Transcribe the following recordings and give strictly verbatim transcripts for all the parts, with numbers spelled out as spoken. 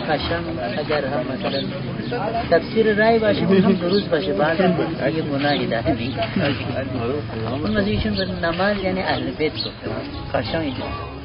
قشنگ اگر هم مثلا تفسیر رای باشه هم درست باشه بعد یه گناهی داره دیگه. اون مزیشون به نماز یعنی اهل بیت گفته قشنگ اینجا.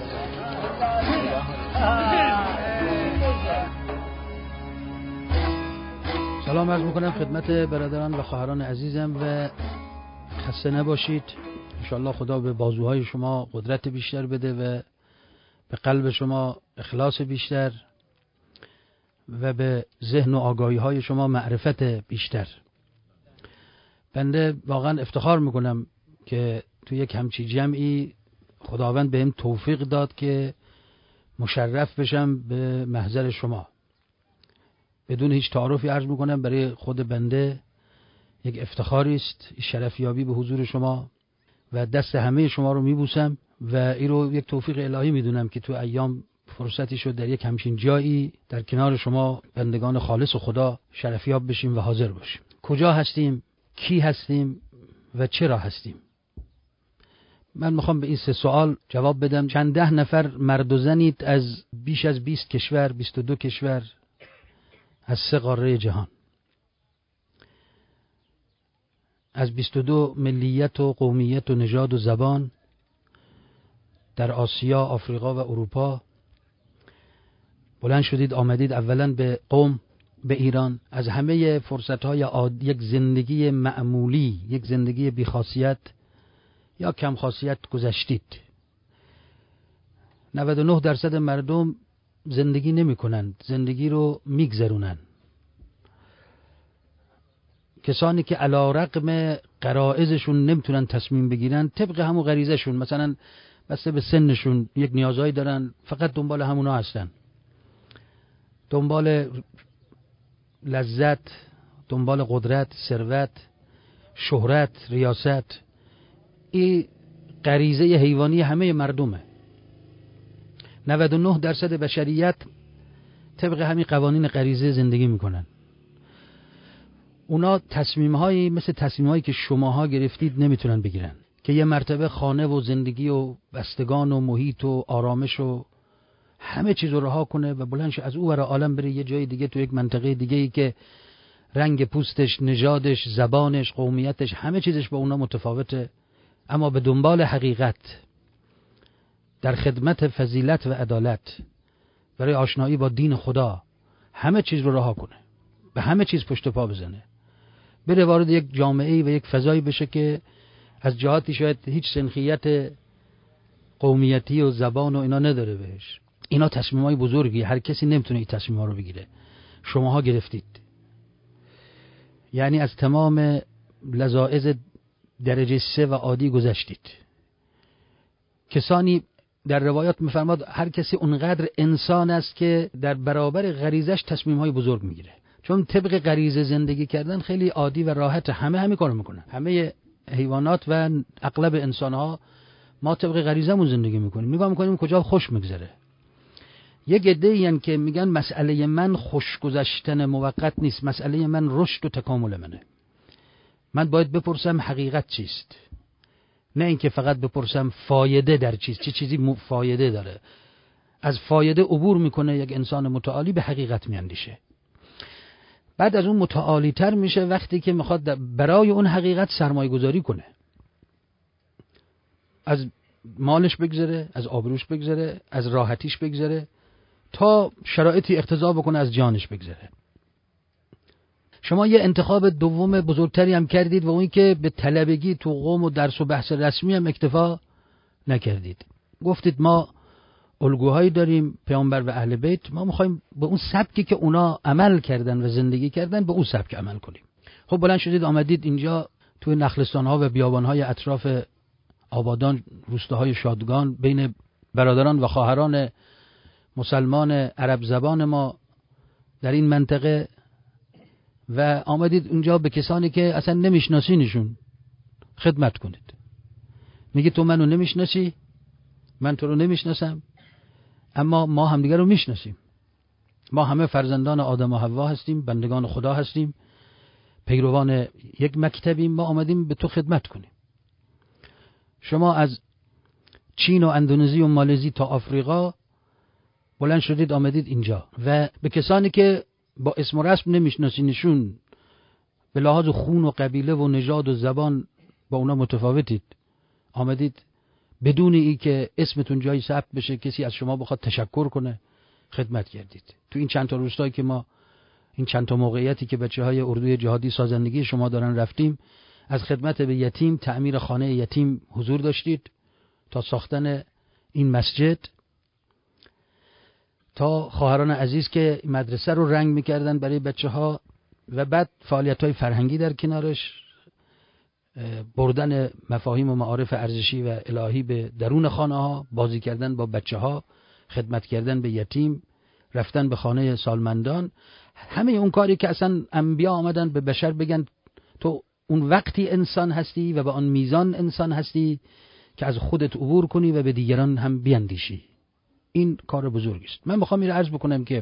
سلام عرض میکنم خدمت برادران و خواهران عزیزم و خسته نباشید. انشاءالله خدا به بازوهای شما قدرت بیشتر بده و به قلب شما اخلاص بیشتر و به ذهن و آگاهی های شما معرفت بیشتر. بنده واقعا افتخار میکنم که تو یک همچی جمعی خداوند بهم توفیق داد که مشرف بشم به محضر شما. بدون هیچ تعارفی عرض میکنم برای خود بنده یک افتخاری است شرفیابی به حضور شما و دست همه شما رو میبوسم و این رو یک توفیق الهی میدونم که تو ایام فرصتی شد در یک همچین جایی در کنار شما بندگان خالص و خدا شرفیاب بشیم و حاضر باشیم. کجا هستیم، کی هستیم و چرا هستیم؟ من میخوام به این سه سوال جواب بدم. چند ده نفر مرد و زنید از بیش از بیست کشور، بیست و دو کشور از سه قاره جهان، از بیست و دو ملیت و قومیت و نژاد و زبان در آسیا، آفریقا و اروپا بلند شدید آمدید اولا به قم، به ایران. از همه فرصت‌های عادی یک زندگی معمولی، یک زندگی بی‌خاصیت یا کم خاصیت گذشتید. نود و نه درصد مردم زندگی نمی کنند، زندگی رو میگذرونن. کسانی که علی رغم غرایزشون نمیتونن تصمیم بگیرن طبق همون غریزشون، مثلا بسته به سنشون یک نیازهایی دارن، فقط دنبال همونا هستن، دنبال لذت، دنبال قدرت، ثروت، شهرت، ریاست. این غریزه حیوانی همه مردمه. نود و نه درصد بشریت طبق همین قوانین غریزه زندگی میکنن. اونا تصمیم‌هایی مثل تصمیم‌هایی که شماها گرفتید نمیتونن بگیرن که یه مرتبه خانه و زندگی و بستگان و محیط و آرامش و همه چیز رو رها کنه و بلند شه از او ور عالم بره یه جای دیگه، تو یک منطقه دیگه ای که رنگ پوستش، نژادش، زبانش، قومیتش، همه چیزش با اونا متفاوته، اما به دنبال حقیقت، در خدمت فضیلت و عدالت، برای آشنایی با دین خدا همه چیز رو رها کنه، به همه چیز پشت پا بزنه، بره وارد یک جامعه‌ای و یک فضایی بشه که از جهاتی شاید هیچ سنخیت قومیتی و زبان و اینا نداره بهش. اینا تصمیمای بزرگی، هر کسی نمیتونه این تصمیم‌ها رو بگیره. شماها گرفتید. یعنی از تمام لذاذ درجه سه و عادی گذشتید. کسانی در روایات می‌فرماد هر کسی اونقدر انسان است که در برابر غریزش تصمیم‌های بزرگ میگیره. چون طبق غریزه زندگی کردن خیلی عادی و راحت، همه همین کارو میکنن. همه حیوانات و اغلب انسان‌ها ما طبق غریزمون زندگی میکنیم، نگاه میکنیم کجا خوش میگذره. یک عده‌ای که میگن مسئله من خوش گذشتن موقت نیست، مسئله من رشد و تکامل منه. من باید بپرسم حقیقت چیست، نه اینکه فقط بپرسم فایده در چیست، چه چی چیزی فایده داره. از فایده عبور میکنه یک انسان متعالی، به حقیقت میاندیشه. بعد از اون متعالی تر میشه وقتی که میخواد برای اون حقیقت سرمایه گذاری کنه، از مالش بگذره، از آبروش بگذره، از راحتیش بگذره، تا شرایطی اقتضا بکنه از جانش بگذره. شما یه انتخاب دوم بزرگتری هم کردید و اون که به طلبگی تو قوم و درس و بحث رسمی هم اکتفا نکردید. گفتید ما الگوهایی داریم، پیامبر و اهل بیت، ما میخوایم به اون سبکی که اونا عمل کردن و زندگی کردن به اون سبک عمل کنیم. خب بلند شدید آمدید اینجا توی نخلستان‌ها و بیابان‌های اطراف آبادان، روستاهای شادگان، بین برادران و خواهران مسلمان عرب زبان ما در این منطقه، و آمدید اونجا به کسانی که اصلا نمیشناسینشون خدمت کنید. میگه تو منو نمیشناسی، من تو رو نمیشناسم، اما ما همدیگر رو میشناسیم. ما همه فرزندان آدم و حوا هستیم، بندگان خدا هستیم، پیروان یک مکتبیم. ما آمدیم به تو خدمت کنیم. شما از چین و اندونزی و مالزی تا آفریقا بلند شدید آمدید اینجا و به کسانی که با اسم و رسم نمیشناسینشون، به لحاظ خون و قبیله و نژاد و زبان با اونا متفاوتید، آمدید بدون ای که اسمتون جایی ثبت بشه، کسی از شما بخواد تشکر کنه، خدمت کردید. تو این چند تا روستایی که ما این چند تا موقعیتی که بچه‌های اردوی جهادی سازندگی شما دارن رفتیم، از خدمت به یتیم، تعمیر خانه یتیم حضور داشتید، تا ساختن این مسجد، تا خواهران عزیز که مدرسه رو رنگ می‌کردن برای بچه‌ها و بعد فعالیت‌های فرهنگی در کنارش، بردن مفاهیم و معارف ارزشی و الهی به درون خانه‌ها، بازی کردن با بچه‌ها، خدمت کردن به یتیم، رفتن به خانه سالمندان. همه اون کاری که اصلا انبیا آمدن به بشر بگن تو اون وقتی انسان هستی و به آن میزان انسان هستی که از خودت عبور کنی و به دیگران هم بیندیشی. این کار بزرگی است. من میخوام این رو عرض بکنم که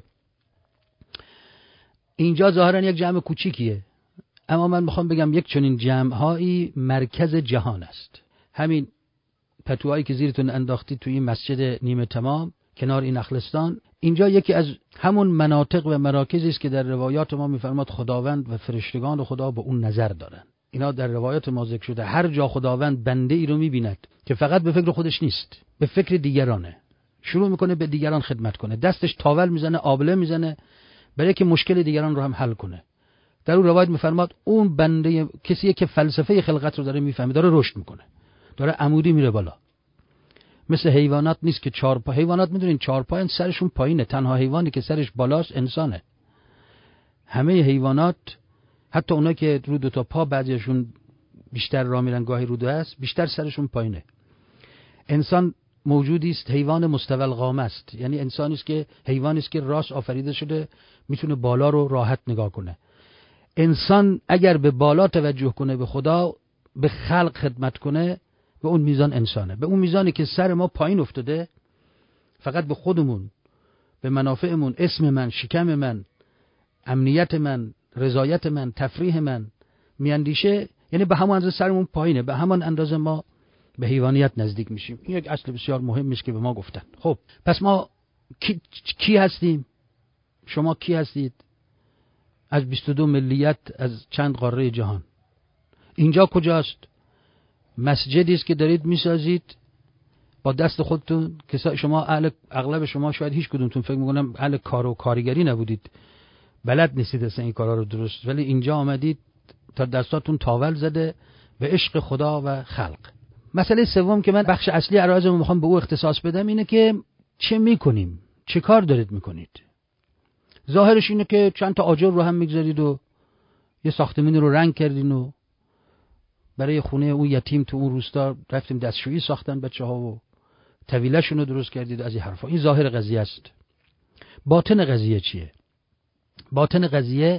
اینجا ظاهرا یک جمع کوچیکیه، اما من میخوام بگم یک چنین جمع‌هایی مرکز جهان است. همین پتوهایی که زیرتون انداختید توی این مسجد نیمه تمام کنار این اخلستان، اینجا یکی از همون مناطق و مراکزی است که در روایات ما میفرماد خداوند و فرشتگان خدا به اون نظر دارن. اینا در روایات ما ذکر شده. هر جا خداوند بنده ای رو میبیند که فقط به فکر خودش نیست، به فکر دیگرانه، شروع میکنه به دیگران خدمت کنه، دستش تاول میزنه، آبله میزنه برای که مشکل دیگران رو هم حل کنه. در اون روایت میفرماد اون بنده کسیه که فلسفه خلقت رو داره میفهمه، داره رشد میکنه، داره عمودی میره بالا. مثل حیوانات نیست که چهار پا. حیوانات میدونین چهار پایان، سرشون پایینه. تنها حیوانی که سرش بالاست انسانه. همه حیوانات، حتی اونا که رو دو تا پا بعضیشون بیشتر راه میرن گاهی رو دو است، بیشتر سرشون پایینه. انسان موجودی است حیوان مستوی القامه است، یعنی انسانی است که حیوانی است که راست آفریده شده، میتونه بالا رو راحت نگاه کنه. انسان اگر به بالا توجه کنه، به خدا، به خلق خدمت کنه، به اون میزان انسانه. به اون میزانی که سر ما پایین افتاده، فقط به خودمون، به منافعمون، اسم من، شکم من، امنیت من، رضایت من، تفریح من میاندیشه، یعنی به همان اندازه سرمون پایینه، به همان اندازه ما به حیوانیت نزدیک میشیم. این یک اصل بسیار مهمی است که به ما گفتن. خب پس ما کی, کی هستیم؟ شما کی هستید؟ از بیست و دو ملیت، از چند قاره جهان. اینجا کجاست؟ مسجدی است که دارید میسازید با دست خودتون، که شما اهل، اغلب شما شاید هیچ کدومتون فکر میکنم اهل کار و کارگری نبودید، بلد نیستید اصلا این کارا رو درست، ولی اینجا آمدید تا دستاتون تاول زده به عشق خدا و خلق. مسئله سوم که من بخش اصلی عرایزم میخوام به او اختصاص بدم اینه که چه میکنیم؟ چه کار دارید میکنید؟ ظاهرش اینه که چند تا آجر رو هم میگذارید و یه ساختمانی رو رنگ کردین و برای خونه اون یتیم تو اون روستا رفتیم دستشویی ساختن بچه‌ها و طویله‌شون رو درست کردید. از این حرفا. این ظاهر قضیه است. باطن قضیه چیه؟ باطن قضیه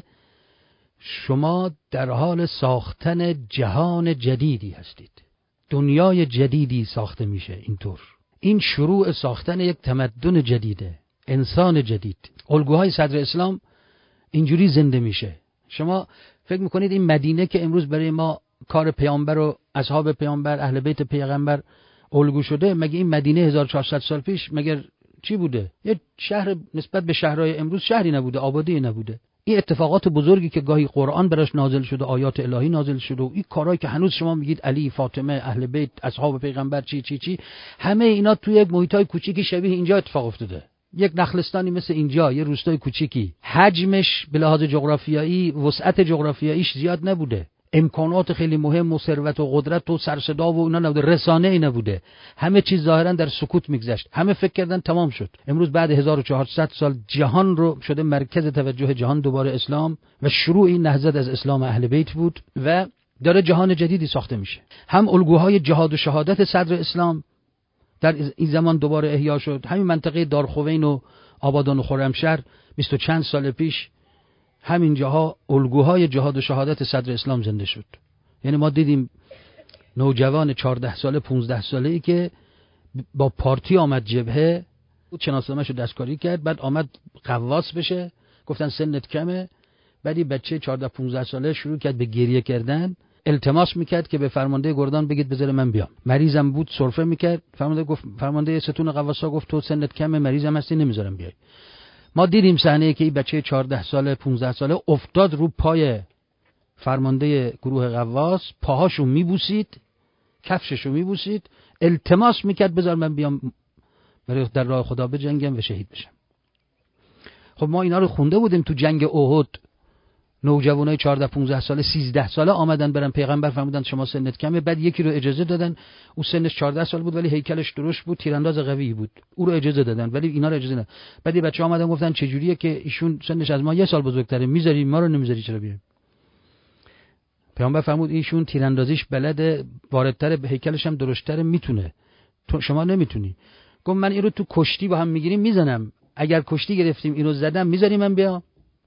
شما در حال ساختن جهان جدیدی هستید. دنیای جدیدی ساخته میشه اینطور. این شروع ساختن یک تمدن جدیده، انسان جدید. الگوهای صدر اسلام اینجوری زنده میشه. شما فکر میکنید این مدینه که امروز برای ما کار پیامبر و اصحاب پیامبر، اهل بیت پیغمبر الگو شده، مگه این مدینه هزار و چهارصد سال پیش مگر چی بوده؟ یه شهر نسبت به شهرهای امروز شهری نبوده، آبادی نبوده. این اتفاقات بزرگی که گاهی قرآن براش نازل شده، آیات الهی نازل شده و این کارهایی که هنوز شما میگید علی، فاطمه، اهل بیت، اصحاب پیغمبر، چی چی چی، همه اینا توی یک محیطای کوچیکی شبیه اینجا اتفاق افتاده. یک نخلستانی مثل اینجا، یه روستای کوچیکی، حجمش به لحاظ جغرافیایی، وسعت جغرافیاییش زیاد نبوده، امکانات خیلی مهم و ثروت و قدرت و سر صدا و اینا نبوده، رسانه ای نبوده، همه چیز ظاهرا در سکوت میگذشت. همه فکر کردن تمام شد. امروز بعد هزار و چهارصد سال جهان رو شده مرکز توجه جهان دوباره اسلام و شروع این نهضت از اسلام اهل بیت بود و داره جهان جدیدی ساخته میشه. هم الگوهای جهاد و شهادت صدر اسلام در این زمان دوباره احیا شد. همین منطقه دارخوین و آبادان و خرمشهر بیست و چند سال پیش همین جاها الگوهای جهاد و شهادت صدر اسلام زنده شد. یعنی ما دیدیم نوجوان چهارده ساله پانزده ساله ای که با پارتی آمد جبهه، شناسنامه‌شو دستکاری کرد، بعد آمد قواس بشه، گفتن سنت کمه، بعدی بچه چهارده پانزده ساله شروع کرد به گریه کردن، التماس میکرد که به فرمانده گردان بگید بذاره من بیام. مریضم بود سرفه میکرد، فرمانده گفت فرمانده ستون قواسا گفت تو سنت کمه، مریضم هستی نمیذارم بیای. ما دیدیم صحنه که این بچه چهارده ساله پانزده ساله افتاد رو پای فرمانده گروه قواس، پاهاشو میبوسید، کفششو میبوسید، التماس میکرد بذار من بیام برای در راه خدا بجنگم و شهید بشم. خب ما اینا رو خونده بودیم تو جنگ احد. نوجوانای چهارده پانزده ساله سیزده ساله آمدن برن پیغمبر فرمودن شما سنت کمه، بعد یکی رو اجازه دادن، او سنش چهارده سال بود ولی هیکلش درشت بود، تیرانداز قوی بود، او رو اجازه دادن ولی اینا رو اجازه ندادن. بعد بچه‌ها آمدن گفتن چه جوریه که ایشون سنش از ما یه سال بزرگتره، میذاری ما رو نمیذاری چرا بیایم؟ پیامبر فرمود ایشون تیراندازیش بلده، واردتر، هیکلش هم درشت‌تره، میتونه، تو شما نمیتونی. گفت من این رو تو کشتی با هم میگیریم میزنم، اگر کشتی گرفتیم اینو زدم میذاری من بیام؟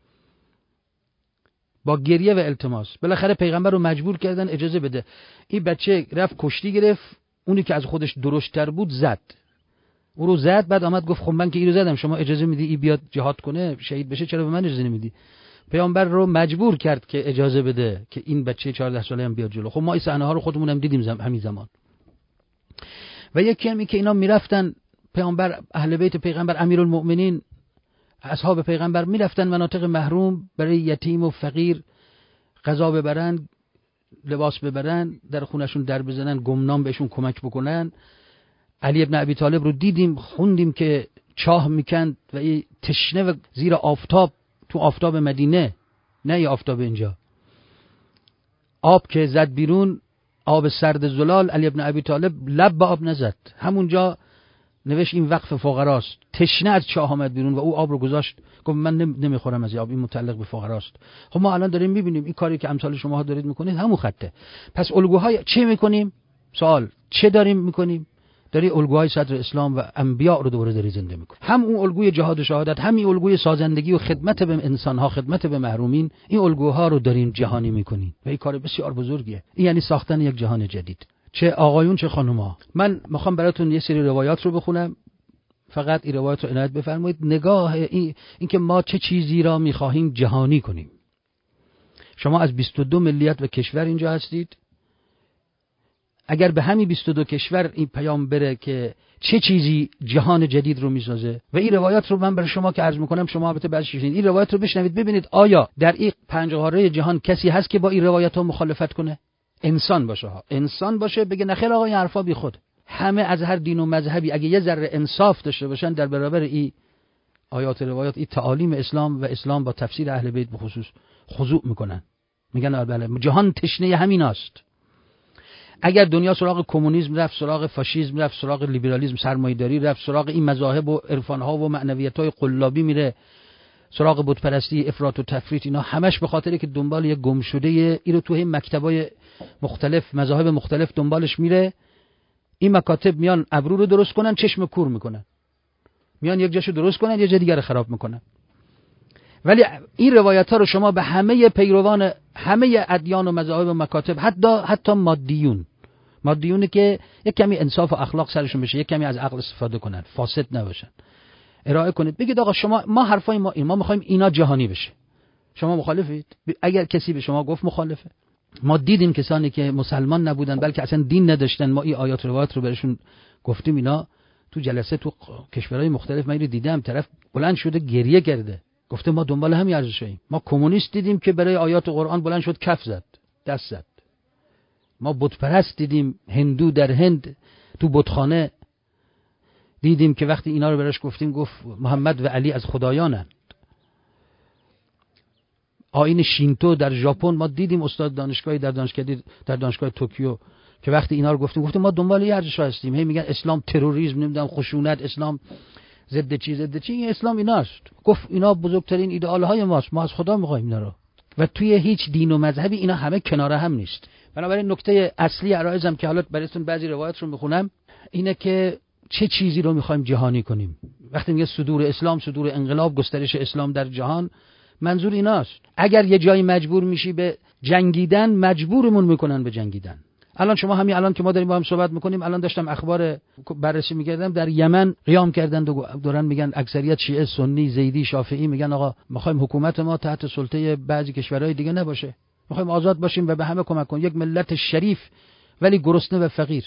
با گریه و التماس بالاخره پیغمبر رو مجبور کردن اجازه بده. این بچه رفت کشتی گرفت، اونی که از خودش درشت‌تر بود زد، او رو زد، بعد آمد گفت خب من که این رو زدم شما اجازه میدی این بیاد جهاد کنه شهید بشه، چرا به من اجازه نمیدی؟ پیامبر رو مجبور کرد که اجازه بده که این بچه چهارده ساله هم بیاد جلو. خب ما این صحنه ها رو خودمون هم دیدیم زم... همین زمان. و یکی هم این که اینا میرفتن پیامبر، اهل بیت پیغمبر، امیرالمؤمنین، اصحاب پیغمبر میرفتن مناطق محروم برای یتیم و فقیر غذا ببرن، لباس ببرن، در خونشون در بزنن، گمنام بهشون کمک بکنن. علی ابن ابی طالب رو دیدیم، خوندیم که چاه میکند و این تشنه و زیر آفتاب، تو آفتاب مدینه، نه ای آفتاب اینجا، آب که زد بیرون، آب سرد زلال، علی ابن ابی طالب لب به آب نزد، همونجا نوشت این وقف فقراست. تشنه از چاه آمد بیرون و او آب رو گذاشت، گفت من نمیخورم از این آب، این متعلق به فقراست. خب ما الان داریم میبینیم این کاری که امثال شماها دارید میکنید همون خطه. پس الگوهای چه میکنیم؟ سوال چه داریم میکنیم؟ داری الگوهای صدر اسلام و انبیاء رو دوباره داری زنده میکنی. هم اون الگوی جهاد و شهادت، هم این الگوی سازندگی و خدمت به انسانها، خدمت به محرومین، این الگوها رو داریم جهانی میکنیم و این کار بسیار بزرگیه. این یعنی ساختن یک جهان جدید. چه آقایون چه خانوما. من میخوام براتون یه سری روایات رو بخونم، فقط این روایات رو عنایت بفرمایید. نگاه این اینکه ما چه چیزی را میخواهیم جهانی کنیم. شما از بیست و دو ملیت و کشور اینجا هستید. اگر به همین بیست و دو کشور این پیام بره که چه چیزی جهان جدید رو میسازه، و این روایات رو من برای شما که عرض میکنم، شما البته بعضی شنیدید، این روایات رو بشنوید ببینید آیا در این پنجگانه جهان کسی هست که با این روایات ها مخالفت کنه؟ انسان باشه ها، انسان باشه بگه نخیر آقا این حرفا بی خود. همه از هر دین و مذهبی اگه یه ذره انصاف داشته باشن در برابر این آیات روایات، این تعالیم اسلام و اسلام با تفسیر اهل بیت به خصوص خضوع میکنن، میگن بله جهان تشنه همیناست. اگر دنیا سراغ کمونیسم رفت، سراغ فاشیسم رفت، سراغ لیبرالیسم سرمایه‌داری رفت، سراغ این مذاهب و عرفان‌ها و معنویت‌های قلابی میره، سراغ بت‌پرستی، افراط و تفریط، اینا همش به خاطری که دنبال یه گم شده ای رو توی مکتبای مختلف، مذاهب مختلف دنبالش میره. این مکاتب میان ابرو رو درست کنن، چشم کور میکنن، میان یک جاشو درست کنن یه جای دیگر رو خراب میکنن. ولی این روایت ها رو شما به همه پیروان همه ادیان و مذاهب و مکاتب، حتی حتی مادیون، مادیونی که یک کمی انصاف و اخلاق سرشون بشه، یک کمی از عقل استفاده کنن، فاسد نباشن، ارائه کنید. بگید آقا شما ما حرفای ما این ما میخوایم اینا جهانی بشه، شما مخالفید؟ اگر کسی به شما گفت مخالفه. ما دیدیم کسانی که مسلمان نبودن بلکه اصلا دین نداشتن، ما این آیات روایات رو برشون گفتیم، اینا تو جلسه تو کشورهای مختلف من رو دیدم، طرف بلند شده گریه کرده، گفته ما دنبال همین ارزشاییم. ما کمونیست دیدیم که برای آیات قرآن بلند شد کف زد، دست زد. ما بت پرست دیدیم، هندو در هند تو بتخانه دیدیم که وقتی اینا رو براش گفتیم گفت محمد و علی از خدایانند. آیین شینتو در ژاپن ما دیدیم، استاد دانشگاهی در دانشگاه در دانشگاه توکیو که وقتی اینا رو گفتیم گفتیم ما دنبال این ارزش‌ها هستیم. هی میگن اسلام تروریسم، نمیدونم خشونت، اسلام ضد چی ضد چی، این اسلام ایناست. گفت اینا بزرگترین ایدئال‌های ماست، ما از خدا می‌خوایم اینا رو. و توی هیچ دین و مذهبی اینا همه کنار هم نیست. بنابراین نکته اصلی عرایزم که حالا براتون بعضی روایات رو میخونم اینه که چه چیزی رو می‌خوایم جهانی کنیم. وقتی میگه صدور اسلام، صدور انقلاب، گسترش اسلام در جهان، منظور ایناست. اگر یه جایی مجبور میشی به جنگیدن، مجبورمون میکنن به جنگیدن. الان شما همین الان که ما داریم با هم صحبت میکنیم، الان داشتم اخبار بررسی میکردم، در یمن قیام کردن دوران میگن اکثریت شیعه، سنی، زیدی، شافعی، میگن آقا میخوایم حکومت ما تحت سلطه بعضی کشورهای دیگه نباشه، میخوایم آزاد باشیم و به همه کمک کنیم. یک ملت شریف ولی گرسنه و فقیر.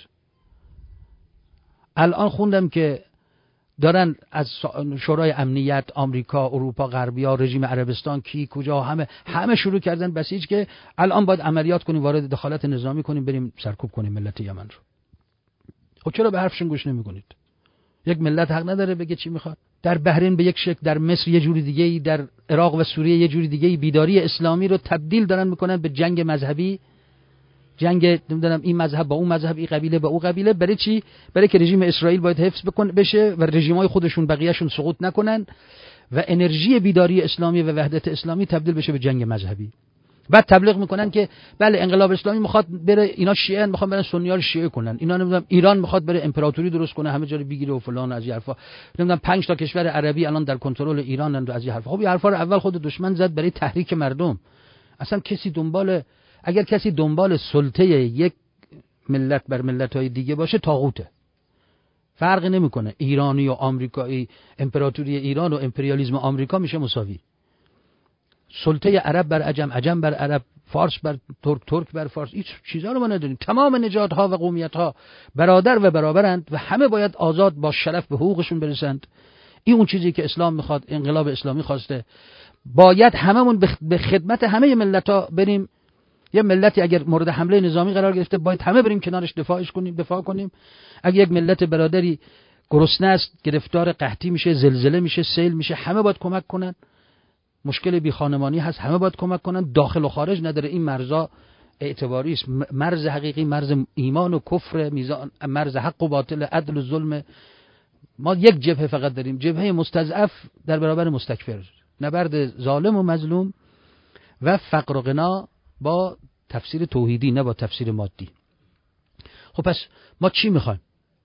الان خوندم که دارن از شورای امنیت آمریکا، اروپا، غربی‌ها، رژیم عربستان، کی کجا همه همه شروع کردن بسیج که الان باید عملیات کنیم، وارد دخالت نظامی کنیم، بریم سرکوب کنیم ملت یمن رو. خب چرا به حرفشون گوش نمی‌کنید؟ یک ملت حق نداره بگه چی میخواد؟ در بحرین به یک شکل، در مصر یه جوری دیگه‌ای، در عراق و سوریه یه جوری دیگه‌ای بیداری اسلامی رو تبدیل دارن میکنن به جنگ مذهبی، جنگ نمیدونم این مذهب با اون مذهب، این قبیله با اون قبیله. برای چی؟ برای که رژیم اسرائیل باید حفظ بکنه بشه و رژیم‌های خودشون بقیه‌شون سقوط نکنن و انرژی بیداری اسلامی و وحدت اسلامی تبدیل بشه به جنگ مذهبی. بعد تبلیغ میکنن که بله انقلاب اسلامی میخواد بره، اینا شیعه میخوان برن سنی‌ها رو شیعه کنن، اینا نمیدونم ایران میخواد بره امپراتوری درست کنه همه جا رو بگیره و فلان، از این حرفا. نمیدونم پنج تا کشور عربی الان در کنترل ایرانن و از این حرفا. خب این حرفا رو اول خود دشمن زد برای تحریک مردم. اصلا کسی دنبال، اگر کسی دنبال سلطه یک ملت بر ملت‌های دیگه باشه طاغوته. فرقی نمیکنه ایرانی و آمریکایی، امپراتوری ایران و امپریالیسم آمریکا میشه مساوی. سلطه عرب بر عجم، عجم بر عرب، فارس بر ترک، ترک بر فارس، هیچ چیزا رو ما نداریم. تمام نژادها و قومیت‌ها برادر و برابرند و همه باید آزاد با شرف به حقوقشون برسند. این اون چیزی که اسلام میخواد، انقلاب اسلامی خواسته. باید هممون به خدمت همه ملت‌ها بریم. یه ملتی اگر مورد حمله نظامی قرار گرفته باید همه بریم کنارش دفاعش کنیم، دفاع کنیم. اگر یک ملت برادری گرسنه است، گرفتار قحطی میشه، زلزله میشه، سیل میشه، همه باید کمک کنن. مشکل بی خانمانی هست، همه باید کمک کنن. داخل و خارج نداره. این مرزا اعتباری است. مرز حقیقی مرز ایمان و کفر، میزان مرز حق و باطل، عدل و ظلم. ما یک جبهه فقط داریم، جبهه مستضعف در برابر مستکبر، نبرد ظالم و مظلوم و فقر و غنا با تفسیر توحیدی نه با تفسیر مادی. خب پس ما چی میخوایم؟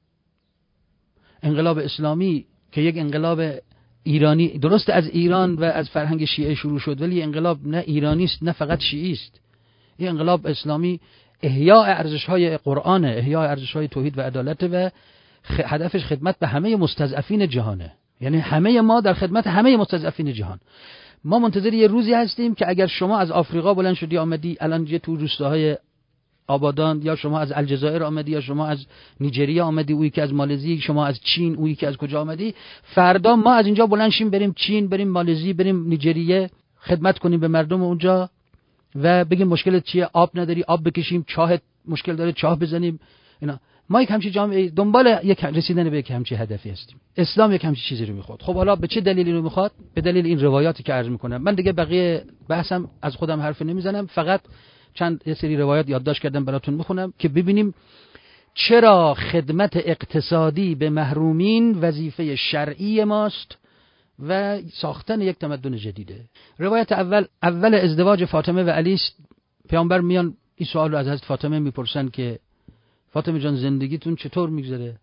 انقلاب اسلامی که یک انقلاب ایرانی، درست از ایران و از فرهنگ شیعه شروع شد، ولی انقلاب نه ایرانی است نه فقط شیعی است. این انقلاب اسلامی احیاء ارزش‌های قرآن، احیاء ارزش‌های توحید و عدالت و هدفش خدمت به همه مستضعفین جهانه. یعنی همه ما در خدمت همه مستضعفین جهان. ما منتظر یه روزی هستیم که اگر شما از آفریقا بلند شدی آمدی الان یه تو روستاهای آبادان، یا شما از الجزایر آمدی، یا شما از نیجریه آمدی، اویی که از مالزی، شما از چین، اویی که از کجا آمدی، فردا ما از اینجا بلند شیم بریم چین، بریم مالزی، بریم نیجریه، خدمت کنیم به مردم اونجا و بگیم مشکلت چیه؟ آب نداری آب بکشیم، چاهت مشکل داره چاه بزنیم. اینا ما یک همچین جامعه دنبال یک رسیدن به یک همچین هدفی هستیم. اسلام یک همچین چیزی رو میخواد. خب حالا به چه دلیلی رو میخواد؟ به دلیل این روایاتی که عرض میکنم. من دیگه بقیه بحثم از خودم حرف نمیزنم، فقط چند یه سری روایات یادداشت کردم براتون میخونم که ببینیم چرا خدمت اقتصادی به محرومین وظیفه شرعی ماست و ساختن یک تمدن جدیده. روایت اول اول ازدواج فاطمه و علی است. پیامبر میان این سوال رو از حضرت فاطمه میپرسن که فاطمه جان زندگیتون چطور میگذره؟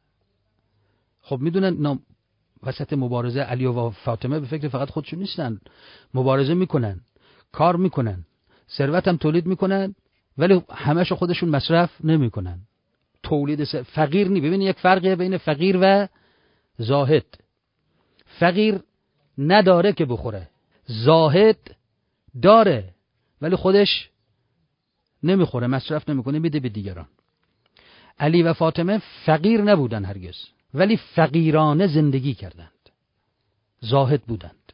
خب میدونن وسط مبارزه علی و فاطمه به فکر فقط خودشون نیستن، مبارزه میکنن، کار میکنن، ثروت هم تولید میکنن، ولی همه‌شو خودشون مصرف نمیکنن. تولید س... فقیر نی. ببین یک فرقه بین فقیر و زاهد. فقیر نداره که بخوره، زاهد داره ولی خودش نمیخوره، مصرف نمیکنه، میده به دیگران. علی و فاطمه فقیر نبودن هرگز، ولی فقیرانه زندگی کردند، زاهد بودند.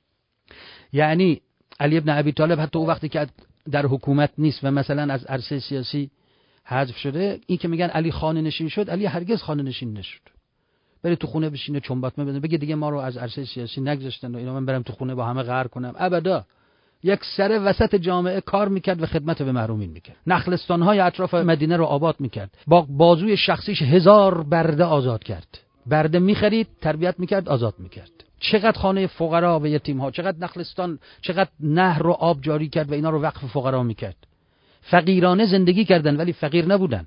یعنی علی ابن ابی طالب حتی او وقتی که در حکومت نیست و مثلا از عرصه سیاسی حذف شده، این که میگن علی خانه نشین شد، علی هرگز خانه نشین نشد. بره تو خونه بشینه چنباتمه بزنه بگه دیگه ما رو از عرصه سیاسی نگذاشتن و اینا، من برم تو خونه با همه قهر کنم. ابدا. یک سر وسط جامعه کار میکرد و خدمت به محرومین میکرد. نخلستان‌های اطراف مدینه رو آباد میکرد. با بازوی شخصیش هزار برده آزاد کرد. برده میخرید، تربیت میکرد، آزاد میکرد. چقدر خانه فقرا و یتیم‌ها، چقدر نخلستان، چقدر نهر و آب جاری کرد و اینا رو وقف فقرا میکرد. فقیرانه زندگی کردن ولی فقیر نبودن،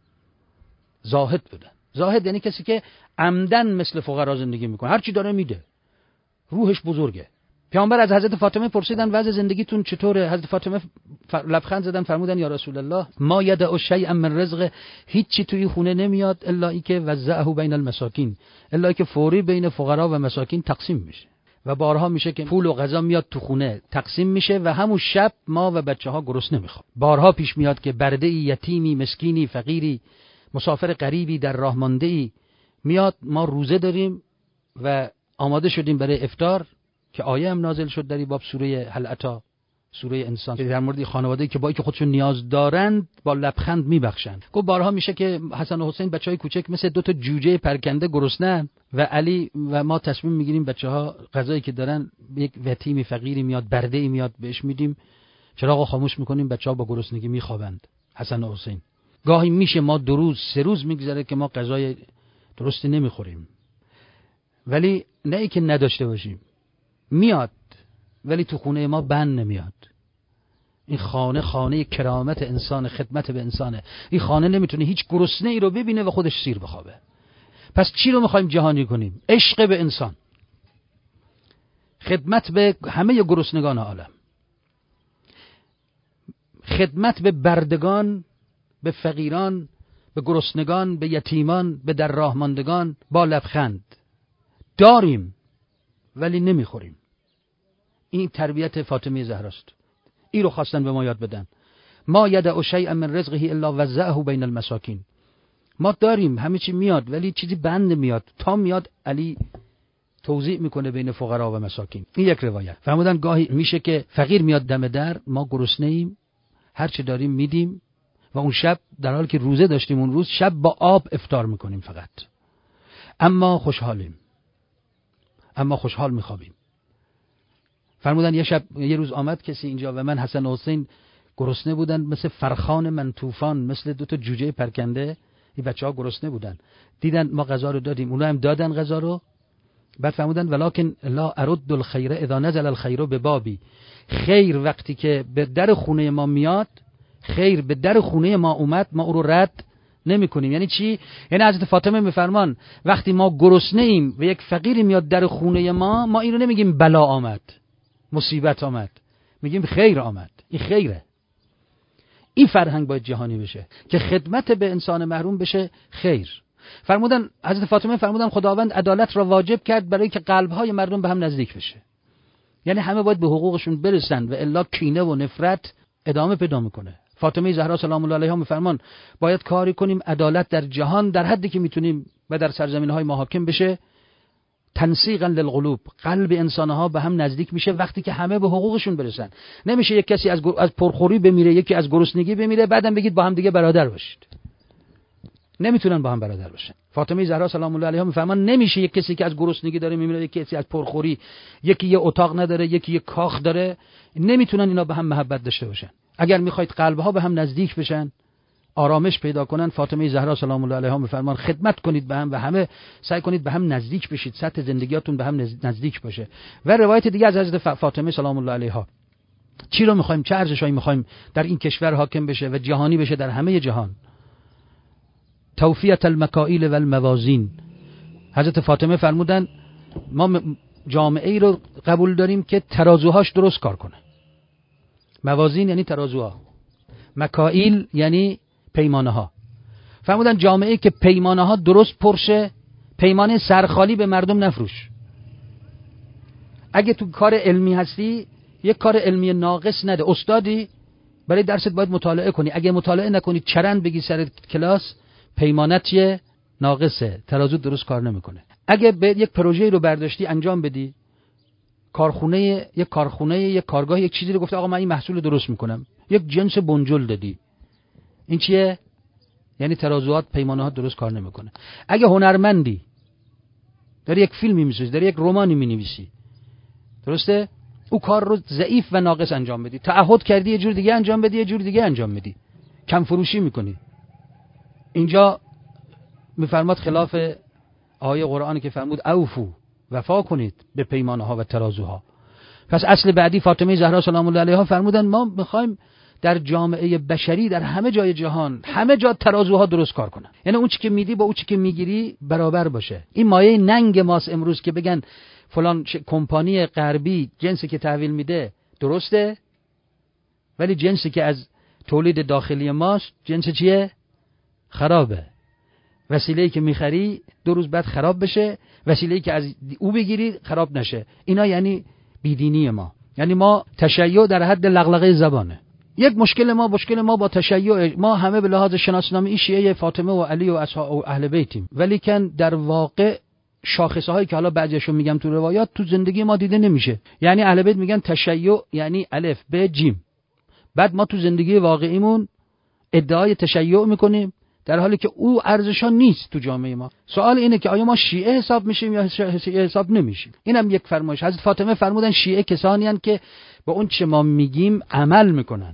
زاهد بودن. زاهد یعنی کسی که عمدن مثل فقرا زندگی میکنه، هر چی داره میده، روحش بزرگه. پیامبر از حضرت فاطمه پرسیدن وضع زندگیتون چطوره؟ حضرت فاطمه لبخند زدن فرمودن یا رسول الله ما یدع شیئا من رزق، هیچ چی توی خونه نمیاد الا ای که وزعه بین المساکین، الا ای که فوری بین فقرا و مساکین تقسیم میشه. و بارها میشه که پول و غذا میاد تو خونه تقسیم میشه و همون شب ما و بچه ها گرسنه میخوام. بارها پیش میاد که برده یتیمی، مسکینی، فقیری، مسافر غریبی در راه مانده‌ای میاد، ما روزه داریم و آماده شدیم برای افطار که آیه هم نازل شد در این باب، سوره هل اتی، سوره انسان، که در مورد خانواده‌ای که با اینکه خودشون نیاز دارند با لبخند میبخشند. گفت بارها میشه که حسن و حسین بچهای کوچک مثل دو تا جوجه پرکنده گرسنه‌اند و علی و ما تصمیم میگیریم بچه‌ها غذایی که دارن، یک یتیمی فقیری میاد، برده‌ای میاد بهش میدیم، چراغو خاموش میکنیم، بچه‌ها با گرسنگی میخوابند. حسن و حسین. گاهی میشه ما دو روز سه روز میگذره که ما غذای درستی نمیخوریم، ولی نه ای که نداشته باشیم، میاد ولی تو خونه ما بند نمیاد. این خانه خانه کرامت انسان، خدمت به انسانه. این خانه نمیتونه هیچ گرسنه ای رو ببینه و خودش سیر بخوابه. پس چی رو میخوایم جهانی کنیم؟ عشق به انسان، خدمت به همه گرسنگان عالم، خدمت به بردگان، به فقیران، به گرسنگان، به یتیمان، به در راه ماندگان با لبخند. داریم ولی نمیخوریم. این تربیت فاطمه زهراست. این رو خواستن به ما یاد بدن. ما یدع شیئا من رزقه الا وزعه بین المساکین. ما داریم، همه چی میاد ولی چیزی بند میاد. تا میاد علی توزیع میکنه بین فقرا و مساکین. این یک روایت. فرمودن گاهی میشه که فقیر میاد دم در، ما گرسنه ایم، هر چی داریم میدیم و اون شب در حالی که روزه داشتیم اون روز شب با آب افطار میکنیم فقط. اما خوشحالیم، اما خوشحال میخوابیم. فرمودن یه شب یه روز آمد کسی اینجا و من حسن و حسین گرسنه بودن، مثل فرخان من طوفان، مثل دو تا جوجه پرکنده. این بچه‌ها گرسنه بودن، دیدن ما غذا رو دادیم، اونا هم دادن غذا رو. بعد فرمودن ولکن لا ارد الخیر اذا نزل الخیر ببابی. خیر وقتی که به در خونه ما میاد، خیر به در خونه ما اومد، ما او رو رد نمی کنیم. یعنی چی؟ یعنی حضرت فاطمه میفرمان وقتی ما گرسنه ایم و یک فقیری میاد در خونه ما، ما این رو نمیگیم بلا آمد، مصیبت آمد، میگیم خیر آمد. این خیره. این فرهنگ باید جهانی بشه که خدمت به انسان محروم بشه خیر. فرمودن حضرت فاطمه فرمودن خداوند عدالت را واجب کرد برای که قلب‌های مردم به هم نزدیک بشه. یعنی همه باید به حقوقشون برسن و الا کینه و نفرت ادامه پیدا میکنه. فاطمه زهرا سلام الله علیها میفرمان باید کاری کنیم عدالت در جهان در حدی که میتونیم و در سرزمین‌های ما حاکم بشه، تنسیقا للقلوب، قلب انسان‌ها به هم نزدیک میشه وقتی که همه به حقوقشون برسن. نمیشه یک کسی از از پرخوری بمیره، یکی از گرسنگی بمیره، بعدم بگید با هم دیگه برادر باشید. نمیتونن با هم برادر باشن. فاطمه زهرا سلام الله علیها میفرمان نمیشه یک کسی که از گرسنگی داره میمیره، یکی کسی از پرخوری، یکی یه اتاق نداره، یکی یه کاخ داره، نمیتونن اینا به هم محبت داشته باشن. اگر میخواید قلب‌ها به هم نزدیک بشن، آرامش پیدا کنن، فاطمه زهرا سلام الله علیها میفرمان خدمت کنید به هم و همه سعی کنید به هم نزدیک بشید، سطح زندگیاتون به هم نزدیک باشه. و روایت دیگه از حضرت فاطمه سلام الله علیها، چی رو میخوایم، چه ارزشایی میخوایم در این کشور حاکم بشه و جهانی بشه در همه جهان؟ توفیت المکائیل و الموازین. حضرت فاطمه فرمودن ما جامعه ای رو قبول داریم که ترازوهاش درست کار کنه. موازین یعنی ترازوها، مکائیل یعنی پیمانه ها. فرمودن جامعه که پیمانه ها درست پرشه، پیمانه سرخالی به مردم نفروش. اگه تو کار علمی هستی یک کار علمی ناقص نده. استادی برای درست باید مطالعه کنی، اگه مطالعه نکنی چرند بگی سر کلاس، پیمانت یه ناقصه، ترازو درست کار نمیکنه. اگه به یک پروژه رو برداشتی انجام بدی، کارخونه یک کارخونه یک کارگاه یک چیزی رو گفته آقا من این محصول درست میکنم، یک جنس بنجل دادی، این چیه؟ یعنی ترازوات پیمانه‌ها درست کار نمیکنه. اگه هنرمندی داری یک فیلمی میسازی، داری یک رمانی مینویسی، درسته؟ او کار رو ضعیف و ناقص انجام بدی، تعهد کردی یه جور دیگه انجام بدی، یه جور دیگه انجام بدی، کم فروشی میکنی. اینجا میفرماد خلاف آیه قرآنی که فرمود اوفو، وفا کنید به پیمانه‌ها و ترازوها. پس اصل بعدی فاطمه زهرا سلام الله علیها فرمودن ما میخوایم در جامعه بشری در همه جای جهان همه جا ترازوها درست کار کنن، یعنی اون چی که میدی با اون چی که میگیری برابر باشه. این مایه ننگ ماست امروز که بگن فلان کمپانی غربی جنسی که تحویل میده درسته، ولی جنسی که از تولید داخلی ماست جنس چیه؟ خرابه. وسیله‌ای که میخری دو روز بعد خراب بشه، وسیله‌ای که از او بگیری خراب نشه. اینا یعنی بیدینی ما. یعنی ما تشیع در حد لغلقه زبانه. یک مشکل ما مشکل ما با تشیع، ما همه به لحاظ شناسنامه شیعه فاطمه و علی و اصحاب و اهل بیتیم، ولی کن در واقع شاخصه هایی که حالا بعضیشو میگم تو روایات تو زندگی ما دیده نمیشه. یعنی اهل بیت میگن تشیع یعنی الف ب جیم، بعد ما تو زندگی واقعیمون ادعای تشیع میکنیم در حالی که او ارزشان نیست تو جامعه ما. سوال اینه که آیا ما شیعه حساب میشیم یا شیعه حساب نمیشیم؟ اینم یک فرمایش. حضرت فاطمه فرمودن شیعه کسانی هستند که به اون چه ما میگیم عمل میکنن،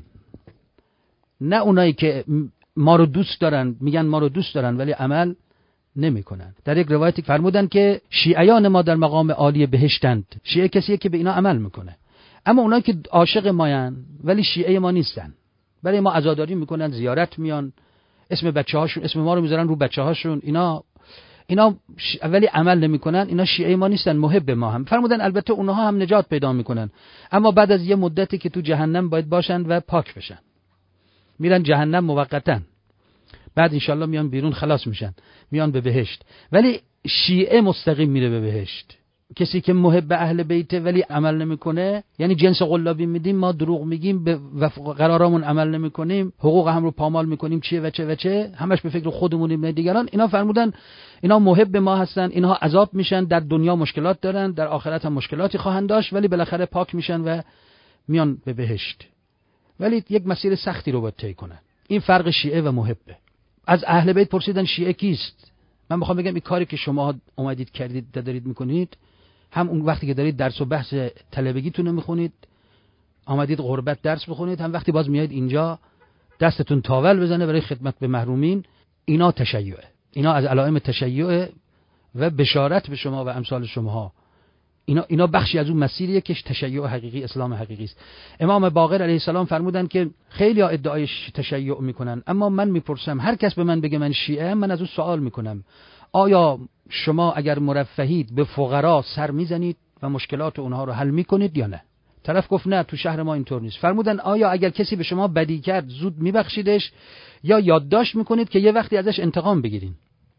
نه اونایی که ما رو دوست دارن میگن ما رو دوست دارن ولی عمل نمیکنن. در یک روایتی فرمودن که شیعیان ما در مقام عالی بهشتند. شیعه کسیه که به اینا عمل میکنه. اما اونایی که عاشق ماین ولی شیعه ما نیستن، برای ما عزاداری میکنن، زیارت میان، اسم بچه‌هاشون اسم ما رو میذارن رو بچه‌هاشون، اینا اینا ش... ولی عمل نمیکنن، اینا شیعه ما نیستن، محب ما هم. فرمودن البته اونها هم نجات پیدا میکنن، اما بعد از یه مدتی که تو جهنم باید باشن و پاک بشن، میرن جهنم موقتا، بعد انشالله میان بیرون خلاص میشن، میان به بهشت. ولی شیعه مستقیم میره به بهشت. کسی که محب اهل بیته ولی عمل نمیکنه، یعنی جنس قلابی میدیم، ما دروغ میگیم، به قرارامون عمل نمیکنیم، حقوق هم رو پامال میکنیم، چیه و چه و چه، همش به فکر خودمونیم نه دیگران. اینا فرمودن اینا محب ما هستن، اینها عذاب میشن، در دنیا مشکلات دارن، در آخرت هم مشکلاتی خواهند داشت، ولی بالاخره پاک میشن و میان به بهشت. ولی یک مسیر سختی رو باید طی کنن. این فرق شیعه و محبه. از اهل بیت پرسیدن شیعه کیست؟ من میخوام بگم این کاری که شما اومدید کردید دارید میکنید، هم اون وقتی که دارید درس و بحث طلبگیتون رو میخونید، آمدید غربت درس بخونید، هم وقتی باز میایید اینجا دستتون تاول بزنه برای خدمت به محرومین، اینا تشیعه. اینا از علائم تشیع و بشارت به شما و امثال شماها. اینا اینا بخشی از اون مسیریه که تشیع حقیقی، اسلام حقیقی است. امام باقر علیه السلام فرمودن که خیلی ها ادعای تشیع میکنن، اما من میپرسم هر کس به من بگه من شیعه، من از اون سوال میکنم آیا شما اگر مرفهید به فقرا سر میزنید و مشکلات اونها رو حل میکنید یا نه؟ طرف گفت نه، تو شهر ما اینطور نیست. فرمودن آیا اگر کسی به شما بدی کرد زود میبخشیدش یا یادداشت میکنید که یه وقتی ازش انتقام بگیرین؟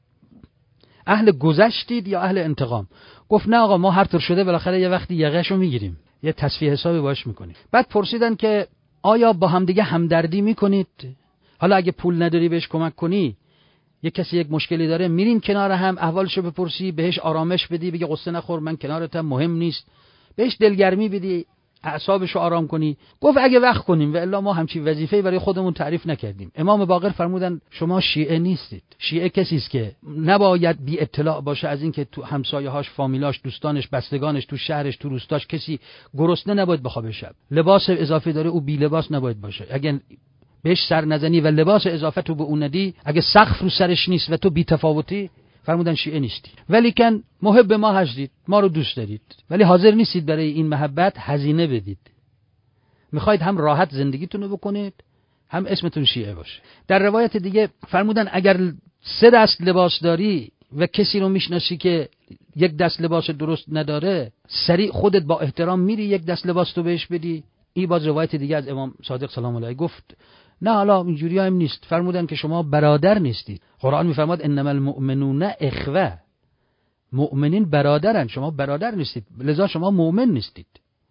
اهل گذشتید یا اهل انتقام؟ گفت نه آقا، ما هر طور شده بالاخره یه وقتی یقهشو میگیریم، یه تصفیه حسابی باش میکنیم. بعد پرسیدن که آیا با همدیگه همدردی میکنید؟ حالا اگه پول نداری بهش کمک کنی، یک کسی یک مشکلی داره، میرین کنار هم احوالشو بپرسی، بهش آرامش بدی، بگی قصه نخور من کنارتم، مهم نیست، بهش دلگرمی بدی، اعصابشو آرام کنی. گفت اگه وقت کنیم و الا ما همچین وظیفه‌ای برای خودمون تعریف نکردیم. امام باقر فرمودن شما شیعه نیستید. شیعه کسی است که نباید بی اطلاع باشه از اینکه تو همسایه‌هاش، فامیلاش، دوستانش، بستگانش، تو شهرش، تو روستاش کسی گرسنه نباید بخوابه شب. لباس اضافه داره، او بی لباس نباید باشه. اگه بهش سر نزنی و لباس اضافه تو به اون ندی، اگه سقف رو سرش نیست و تو بی تفاوتی، فرمودن شیعه نیستی. ولی کن محب ما هستید، ما رو دوست دارید، ولی حاضر نیستید برای این محبت هزینه بدید. میخواید هم راحت زندگیتون رو بکنید، هم اسمتون شیعه باشه. در روایت دیگه فرمودن اگر سه دست لباس داری و کسی رو میشناسی که یک دست لباس درست نداره، سریع خودت با احترام میری یک دست لباس تو بهش بدی. این باز روایت دیگه از امام صادق سلام علیه گفت نه حالا اینجوری هم نیست. فرمودن که شما برادر نیستید. قرآن میفرماد انما المؤمنون اخوه، مؤمنین برادرن، شما برادر نیستید، لذا شما مؤمن نیستید.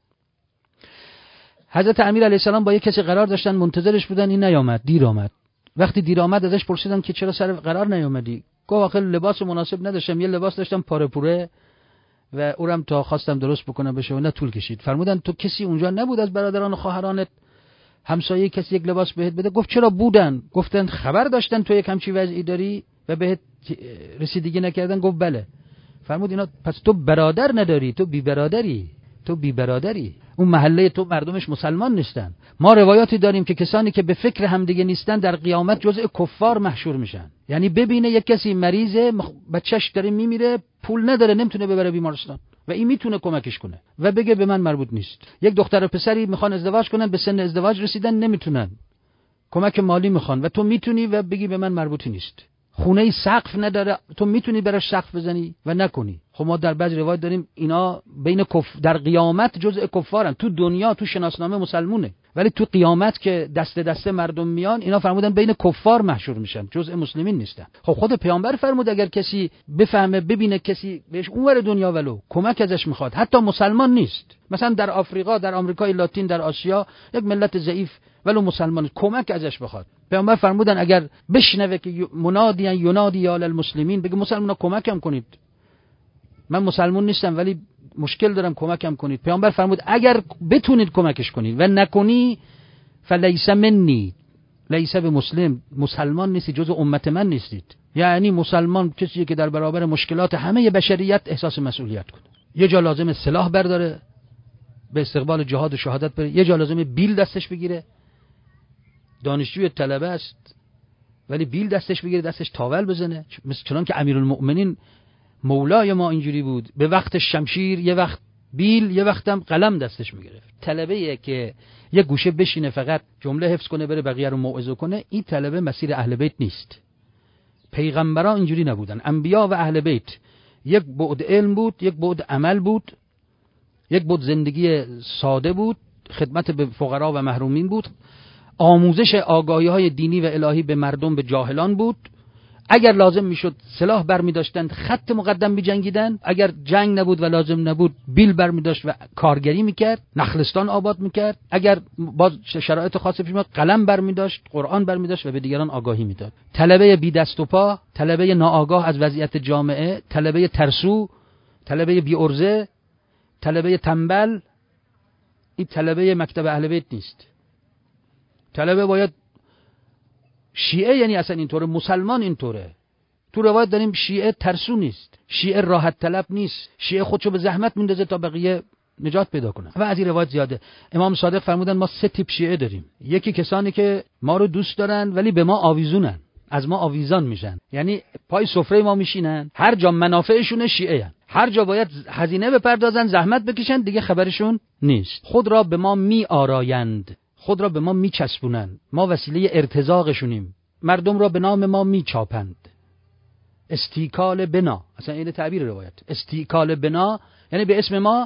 حضرت امیر علیه السلام با یک کسی قرار داشتن، منتظرش بودن، این نیامد، دیر آمد. وقتی دیر آمد ازش پرسیدن که چرا سر قرار نیامدی؟ گفت آخه لباس مناسب نداشتم، یه لباس داشتم پاره پوره و اونم تا خواستم درست بکنم بشه و نه طول کشید. فرمودن تو کسی اونجا نبود از برادران و خواهرانت همسایه کسی یک لباس بهت بده؟ گفت چرا بودن. گفتن خبر داشتن تو یک همچی وضعی داری و بهت رسیدگی نکردن؟ گفت بله. فرمود اینا پس تو برادر نداری، تو بی برادری، تو بی برادری. اون محله تو مردمش مسلمان نیستن. ما روایاتی داریم که کسانی که به فکر همدیگه نیستن در قیامت جزء کفار محشور میشن. یعنی ببینه یک کسی مریضه، بچهش داره میمیره، پول نداره، نمیتونه ببره بیمارستان و این میتونه کمکش کنه و بگه به من مربوط نیست. یک دختر و پسری میخوان ازدواج کنن، به سن ازدواج رسیدن، نمیتونن، کمک مالی میخوان و تو میتونی و بگی به من مربوطی نیست. خونه ای سقف نداره، تو میتونی براش سقف بزنی و نکنی. خب ما در بعضی روایت داریم اینا بین کف در قیامت جزء کفارن، تو دنیا تو شناسنامه مسلمونه، ولی تو قیامت که دست دسته مردم میان اینا فرمودن بین کفار محشور میشن، جزء مسلمین نیستن. خب خود پیامبر فرمود اگر کسی بفهمه ببینه کسی بهش اونور دنیا ولو کمک ازش میخواد، حتی مسلمان نیست، مثلا در آفریقا، در آمریکای لاتین، در آسیا، یک ملت ضعیف ولو مسلمان کمک ازش بخواد، پیامبر فرمودن اگر بشنوه که منادی ینادی یا المسلمین، بگه مسلمانا کمکم کنید، من مسلمان نیستم ولی مشکل دارم کمکم کنید. پیامبر فرمود اگر بتونید کمکش کنید و نکنی فلیس منی، لیس به مسلم، مسلمان نیستی، جزء امت من نیستید. یعنی مسلمان کسیه که در برابر مشکلات همه بشریت احساس مسئولیت کنه. یه جا لازمه سلاح برداره به استقبال جهاد و شهادت بره، یه جا لازمه بیل دستش بگیره، دانشجوی طلبه است ولی بیل دستش بگیره، دستش تاول بزنه، مثل چنان که امیرالمؤمنین مولای ما اینجوری بود، به وقت شمشیر یه وقت بیل یه وقتم قلم دستش میگرفت. طلبه‌ایه که یه گوشه بشینه فقط جمله حفظ کنه بره بقیه رو موعظه کنه، این طلبه مسیر اهل بیت نیست. پیغمبران اینجوری نبودن، انبیا و اهل بیت یک بعد علم بود، یک بعد عمل بود، یک بعد زندگی ساده بود، خدمت به فقرا و محرومین بود، آموزش آگاهی‌های دینی و الهی به مردم، به جاهلان بود. اگر لازم میشد سلاح برمی داشتند، خط مقدم می جنگیدن، اگر جنگ نبود و لازم نبود بیل برمی داشت و کارگری میکرد، نخلستان آباد میکرد، اگر باز شرایط خاصی پیش اومد قلم برمی داشت، قرآن برمی داشت و به دیگران آگاهی میداد. طلبه بی دست و پا، طلبه ناآگاه از وضعیت جامعه، طلبه ترسو، طلبه بی ارزه، طلبه تنبل، این طلبه مکتب اهل بیت نیست. طلبه باید شیعه، یعنی اصلا اینطوره، مسلمان اینطوره. تو روایت داریم شیعه ترسو نیست، شیعه راحت طلب نیست، شیعه خودشو به زحمت میندازه تا بقیه نجات پیدا کنن و از این روایت زیاده. امام صادق فرمودن ما سه تیپ شیعه داریم. یکی کسانی که ما رو دوست دارن ولی به ما آویزونن، از ما آویزان میشن، یعنی پای سفره ما میشینن، هر جا منافعشونه شیعه هن. هر جا باید هزینه بپردازن، زحمت بکشن، دیگه خبرشون نیست. خود را به ما می آرایند، خود را به ما میچسبونن، ما وسیله ارتزاقشونیم، مردم را به نام ما میچاپند. استیکال بنا، اصلا این تعبیر روایت، استیکال بنا یعنی به اسم ما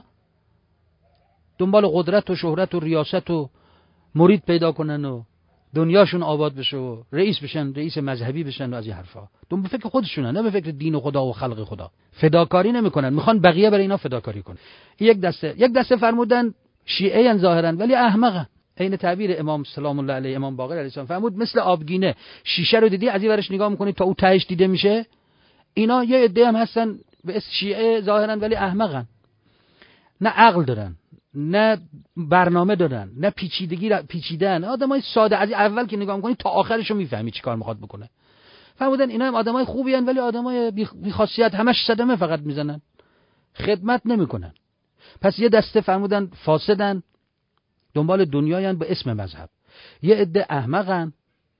دنبال قدرت و شهرت و ریاست و مرید پیدا کنن و دنیاشون آباد بشه و رئیس بشن، رئیس مذهبی بشن و از این حرفا. دنبال به فکر خودشونن، نه به فکر دین و خدا و خلق خدا. فداکاری نمیکنن، میخوان بقیه برای اینا فداکاری کنن. یک دسته یک دسته فرمودن شیعه ان ظاهرا ولی احمقن. این تعبیر امام سلام الله علیه، امام باقر علیه السلام فرمود مثل آبگینه، شیشه رو دیدی از این ورش نگاه میکنی تا اون تهش دیده میشه. اینا یه عده هم هستن به اسم شیعه ظاهرا ولی احمقن، نه عقل دارن، نه برنامه دارن، نه پیچیدگی را پیچیدن، آدمای ساده، از اول که نگاه میکنی تا آخرشو میفهمی چیکار میخواد بکنه. فرمودن اینا هم آدمای خوبی ان ولی آدمای بی خاصیت، همش صدمه فقط میزنن، خدمت نمیکنن. پس یه دسته فرمودن فاسدن، دنبال دنیایان به اسم مذهب. یه عده احمقن،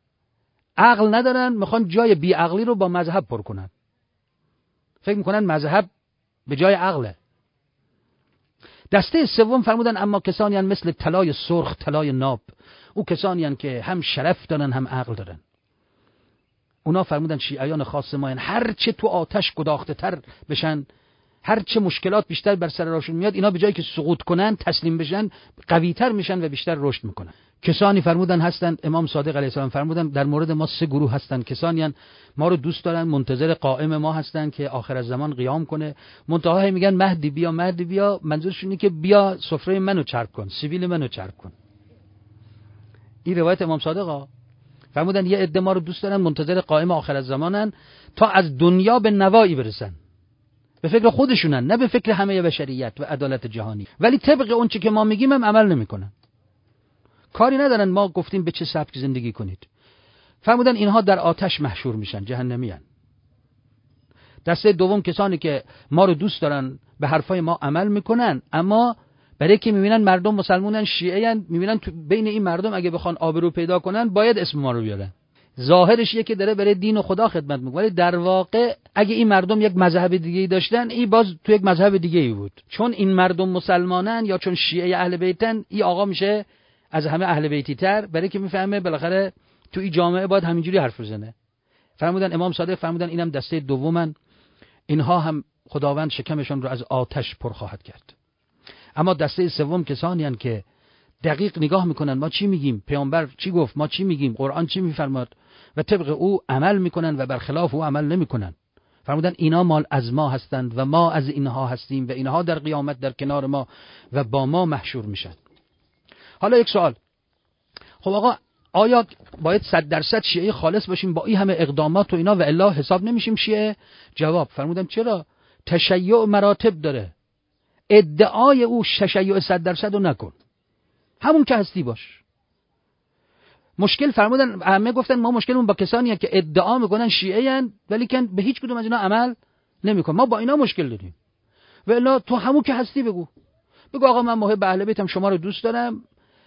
عقل ندارن، میخوان جای بی عقلی رو با مذهب پر کنن، فکر میکنن مذهب به جای عقله. دسته سوم فرمودن اما کسانی هستند مثل طلای سرخ، طلای ناب، او کسانی هستند که هم شرف دارن هم عقل دارن. اونا فرمودن شیعیان خاص ما هستند، هر چه تو آتش گداخته تر بشن، هر چه مشکلات بیشتر بر سر راشون میاد، اینا به جایی که سقوط کنن تسلیم بشن قوی‌تر میشن و بیشتر رشد میکنن. کسانی فرمودن هستند، امام صادق علیه السلام فرمودن در مورد ما سه گروه هستند، کسانی هستند ما رو دوست دارن، منتظر قائم ما هستند که آخر الزمان قیام کنه، منتها میگن مهدی بیا مهدی بیا، منظورشون اینه که بیا سفره منو چرب کن، سیبیل منو چرب کن. این روایت امام صادقه. فرمودن یه عده ما رو دوست دارن، منتظر قائم آخر الزمانن تا از دنیا به نوایی برسن، به فکر خودشونن نه به فکر همه بشریت و عدالت جهانی، ولی طبق اون چی که ما میگیم هم عمل نمیکنن، کاری ندارن ما گفتیم به چه سبک زندگی کنید. فرمودن اینها در آتش محشور میشن، جهنمیان. دسته دوم کسانی که ما رو دوست دارن، به حرفای ما عمل میکنن، اما برای که میبینن مردم مسلمانن، شیعه ان، میبینن تو بین این مردم اگه بخوان آبرو پیدا کنن باید اسم ما رو بیارن. ظاهرش یه که داره برای دین و خدا خدمت میکنه، ولی در واقع اگه این مردم یک مذهب دیگه‌ای داشتن، این باز تو یک مذهب دیگه‌ای بود. چون این مردم مسلمانن یا چون شیعه اهل بیتن، این آقا میشه از همه اهل بیتی تر، برای که میفهمه بالاخره تو این جامعه باید همینجوری حرف بزنه. فرمودن امام صادق فرمودن اینم دسته دومن، اینها هم خداوند شکمشان رو از آتش پر خواهد کرد. اما دسته سوم کسانی هستند که دقیق نگاه میکنن ما چی میگیم، پیامبر چی گفت، ما چی میگیم، قرآن چی میفرماد و طبق او عمل میکنن و برخلاف او عمل نمیکنن. فرمودن اینا مال از ما هستند و ما از اینها هستیم و اینها در قیامت در کنار ما و با ما محشور میشن. حالا یک سوال، خب آقا آیا باید صد درصد شیعه خالص باشیم با این همه اقدامات و اینا و الا حساب نمیشیم شیعه؟ جواب، فرمودن چرا؟ تشیع مراتب داره. ادعای او تشیع صد درصد رو نکن، همون که هستی باش. مشکل فرمودن همه گفتن ما مشکلمون با کسانی هست که ادعا میکنن شیعه هستند ولی که به هیچ کدوم از اینا عمل نمیکنن. ما با اینا مشکل داریم. و الا تو همون که هستی بگو. بگو آقا من محب اهل بیتم، شما رو دوست دارم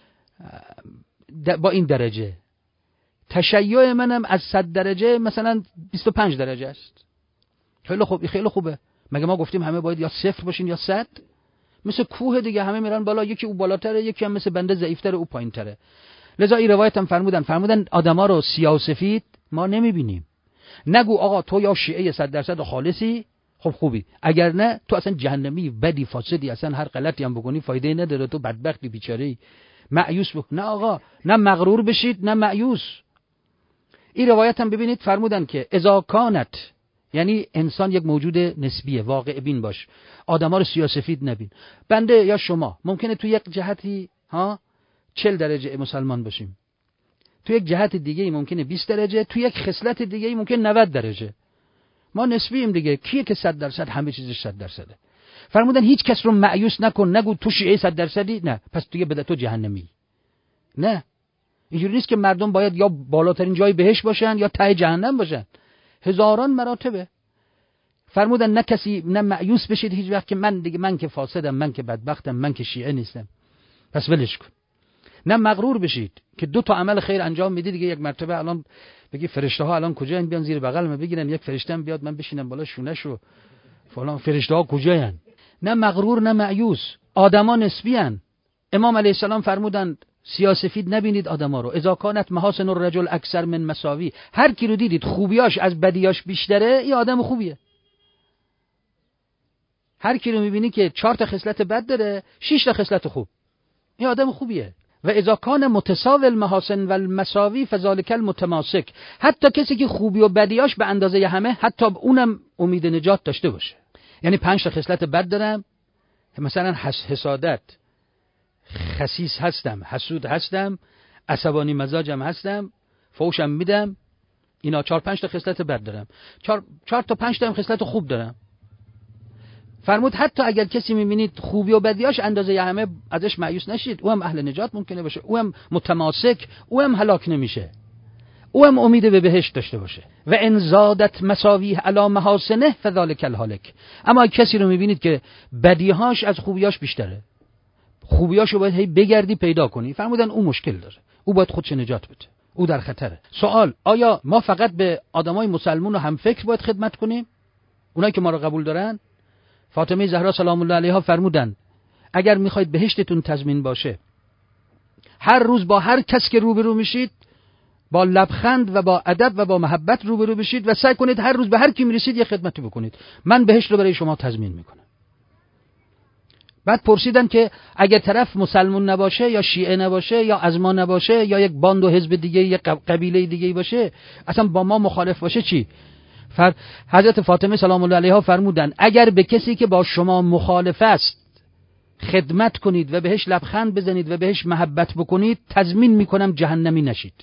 با این درجه. تشیع منم از صد درجه مثلا بیست و پنج درجه است. خیلی خوب، خیلی خوبه. مگه ما گفتیم همه باید یا صفر باشین یا صد؟ مثل کوه دیگه، همه میرن بالا، یکی او بالاتره، یکی هم مثل بنده ضعیف‌تره او پایین‌تره. لذا این روایت هم فرمودن فرمودن آدما رو سیاه و سفید ما نمیبینیم. نگو آقا تو یا شیعه صد درصد و خالصی، خب خوبی، اگر نه تو اصلا جهنمی، بدی، فاسدی، اصلا هر غلطی هم بکنی فایده نداره، تو بدبختی، بیچاره‌ای، مایوس بکن. نه آقا، نه مغرور بشید نه مایوس. این روایت هم ببینید فرمودن که اذا کانت، یعنی انسان یک موجود نسبیه، واقع بین باش، آدما رو سیاه سفید نبین. بنده یا شما ممکنه تو یک جهتی ها چهل درجه مسلمان باشیم، تو یک جهت دیگه ممکنه بیست درجه، تو یک خصلت دیگه ممکنه نود درجه. ما نسبییم دیگه. کیه که صد درصد همه چیزش صد درصده؟ فرمودن هیچ کس رو مایوس نکن، نگو تو شیعه صد درصدی، نه پس دیگه بده تو جهنمی. نه، اینجوری نیست که مردم باید یا بالاترین جای بهشت باشن یا ته جهنم باشن. هزاران مراتبه. فرمودن نه کسی نه مایوس بشید هیچ وقت که من دیگه من که فاسدم، من که بدبختم، من که شیعه نیستم پس ولش کن. نه مغرور بشید که دو تا عمل خیر انجام میدید دیگه یک مرتبه الان بگی فرشته ها الان کجایین، بیان زیر بغل من بگیرن، یک فرشته هم بیاد من بشینم بالا شونه‌ش رو فلان، فرشته ها کجایین؟ نه مغرور نه مایوس. آدما نسبی ان. امام علیه السلام فرمودند سیاسفید نبینید آدما رو. اذا کانت محاسن الرجل اکثر من مساوی، هر کی رو دیدید خوبیاش از بدیاش بیشتره این آدم خوبیه. هر کی رو میبینی که چهار تا خصلت بد داره شش تا خصلت خوب، این آدم خوبیه. و اذا کان متساوی المحاسن والمساوی فذلک المتماسک، حتی کسی که خوبی و بدیاش به اندازه همه، حتی اونم امید نجات داشته باشه. یعنی پنج تا خصلت بد دارم، مثلا حسادت، خسیس هستم، حسود هستم، عصبانی مزاجم هستم، فوشم میدم، اینا چهار پنج تا خصلت بد دارم، چهار چهار تا پنج تا هم خصلت خوب دارم. فرمود حتی اگر کسی میبینید خوبی و بدیاش اندازه همه ازش مایوس نشید، او هم اهل نجات ممکنه باشه، او هم متماسک، او هم هلاک نمیشه، او هم امید به بهشت داشته باشه. و ان زادت مساویه علی محاسنه فذلک الهالک. اما کسی رو میبینید که بدیهاش از خوبیاش بیشتره، خوبیاشو باید هی بگردی پیدا کنی، فرمودن او مشکل داره، او باید خودش نجات بده، او در خطره. سوال، آیا ما فقط به آدمای مسلمون و هم فکر باید خدمت کنیم، اونایی که ما رو قبول دارن؟ فاطمه زهرا سلام الله علیها فرمودن اگر میخواید بهشتتون تضمین باشه، هر روز با هر کس که روبرو میشید با لبخند و با ادب و با محبت روبرو بشید و سعی کنید هر روز به هر کی میرسید یه خدمتی بکنید، من بهشت رو برای شما تضمین میکنم. بعد پرسیدن که اگر طرف مسلمون نباشه یا شیعه نباشه یا از ما نباشه یا یک باند و حزب دیگه یک قبیله دیگه باشه، اصلا با ما مخالف باشه چی؟ فر... حضرت فاطمه سلام الله علیها فرمودن اگر به کسی که با شما مخالف است خدمت کنید و بهش لبخند بزنید و بهش محبت بکنید، تضمین میکنم جهنمی نشید.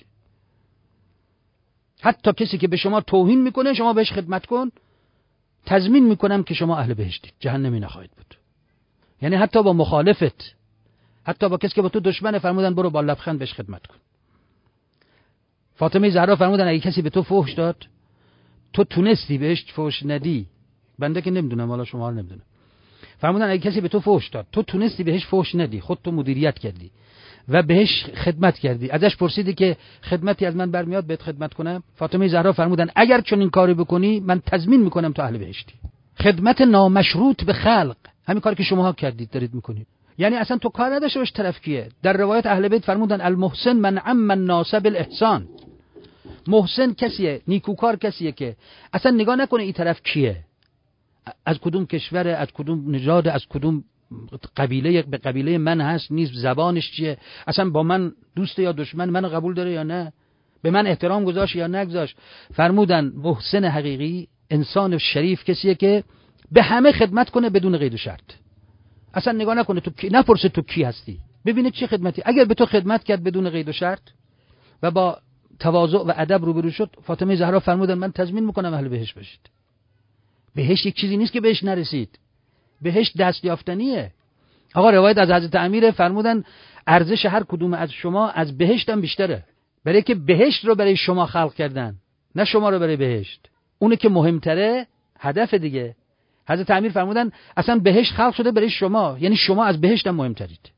حتی کسی که به شما توهین میکنه شما بهش خدمت کن، تضمین میکنم که شما اهل بهشتید، جهنمی نخواهید بود. یعنی حتی با مخالفت، حتی با کسی که با تو دشمنه، فرمودن برو با لبخند بهش خدمت کن. فاطمه زهرا فرمودن اگه کسی به تو فحش داد، تو تونستی بهش فحش ندی، بنده که نمیدونم حالا شما رو نمیدونم، فرمودن اگه کسی به تو فحش داد تو تونستی بهش فحش ندی، خود تو مدیریت کردی و بهش خدمت کردی، ازش پرسیدی که خدمتی از من برمیاد بهت خدمت کنم، فاطمه زهرا فرمودن اگر چون این کاری بکنی من تضمین میکنم تو اهل بهشتی. خدمت نامشروط به خلق، همین کاری که شماها کردید دارید میکنید. یعنی اصلا تو کار نداشته باش طرف کیه. در روایت اهل بیت فرمودن المحسن من عم الناس بالاحسان، محسن کسیه، نیکوکار کسیه که اصلا نگاه نکنه این طرف کیه، از کدوم کشور، از کدوم نژاد، از کدوم قبیله به قبیله من هست نیست، زبانش چیه، اصلا با من دوست یا دشمن، من قبول داره یا نه، به من احترام گذاشت یا نگذاشت. فرمودن محسن حقیقی، انسان شریف، کسیه که به همه خدمت کنه بدون قید و شرط. اصلا نگاه نکنه تو کی، نپرسه تو کی هستی، ببینه چه خدمتی. اگر به تو خدمت کرد بدون قید و شرط و با تواضع و ادب روبرو شد، فاطمه زهرا فرمودن من تضمین میکنم اهل بهشت بشید. بهشت یک چیزی نیست که بهش نرسید، بهشت دست یافتنیه. آقا روایت از حضرت امیر فرمودن ارزش هر کدوم از شما از بهشت هم بیشتره، برای که بهشت رو برای شما خلق کردن، نه شما رو برای بهشت. اونه که مهمتره، هدف دیگه. حضرت امیر فرمودن اصلا بهشت خلق شده برای شما، یعنی شما از بهشت هم مهمترید.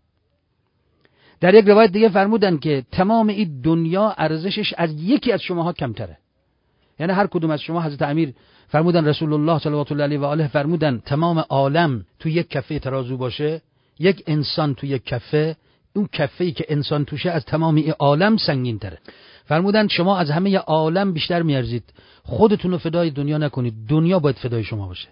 در یک روایت دیگه فرمودن که تمام این دنیا ارزشش از یکی از شماها کمتره، یعنی هر کدوم از شما. حضرت امیر فرمودن رسول الله صلوات الله علیه و آله فرمودن تمام عالم تو یک کفه ترازو باشه، یک انسان تو یک کفه، اون کفه‌ای که انسان توشه از تمام این عالم سنگین تره. فرمودن شما از همه عالم بیشتر میارزید، خودتون رو فدای دنیا نکنید، دنیا باید فدای شما باشه.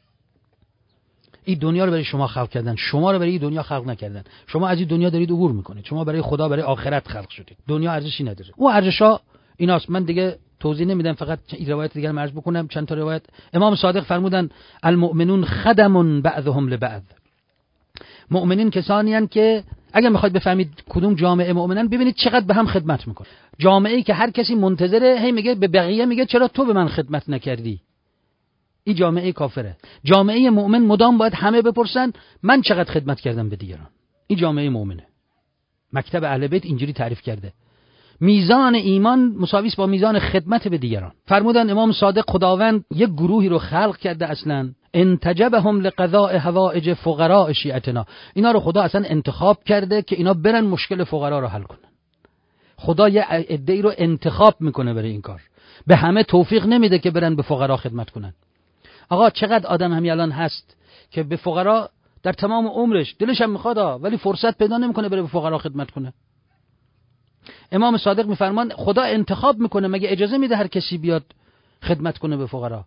این دنیا رو برای شما خلق کردن، شما رو برای این دنیا خلق نکردن. شما از این دنیا دارید عبور میکنید، شما برای خدا، برای آخرت خلق شدید. دنیا ارزشی نداره. اون ارزشا ایناست. من دیگه توضیح نمیدم، فقط این روایت دیگه مرج بکنم. چند تا روایت امام صادق فرمودن المؤمنون خدم بعضهم لبعض. مؤمنین کسانی هستند که اگر میخواید بفهمید کدوم جامعه مؤمنن، ببینید چقدر به هم خدمت میکنه. جامعه‌ای که هر کسی منتظره هی میگه به بقیه میگه چرا تو به من خدمت نکردی، این جامعه کافره. جامعه مؤمن مدام باید همه بپرسن من چقدر خدمت کردم به دیگران. این جامعه مؤمنه. مکتب اهل بیت اینجوری تعریف کرده. میزان ایمان مساوی است با میزان خدمت به دیگران. فرمودن امام صادق خداوند یک گروهی رو خلق کرده اصلا انتجبهم لقضاء حوائج فقراء شیعتنا. اینا رو خدا اصلا انتخاب کرده که اینا برن مشکل فقرا رو حل کنن. خدا یه عده‌ای رو انتخاب میکنه برای این کار. به همه توفیق نمیده که برن به فقرا خدمت کنن. آقا چقدر آدم همین الان هست که به فقرا در تمام عمرش دلش هم میخواد ولی فرصت پیدا نمیکنه بره به فقرا خدمت کنه. امام صادق میفرمان خدا انتخاب میکنه، مگه اجازه میده هر کسی بیاد خدمت کنه به فقرا؟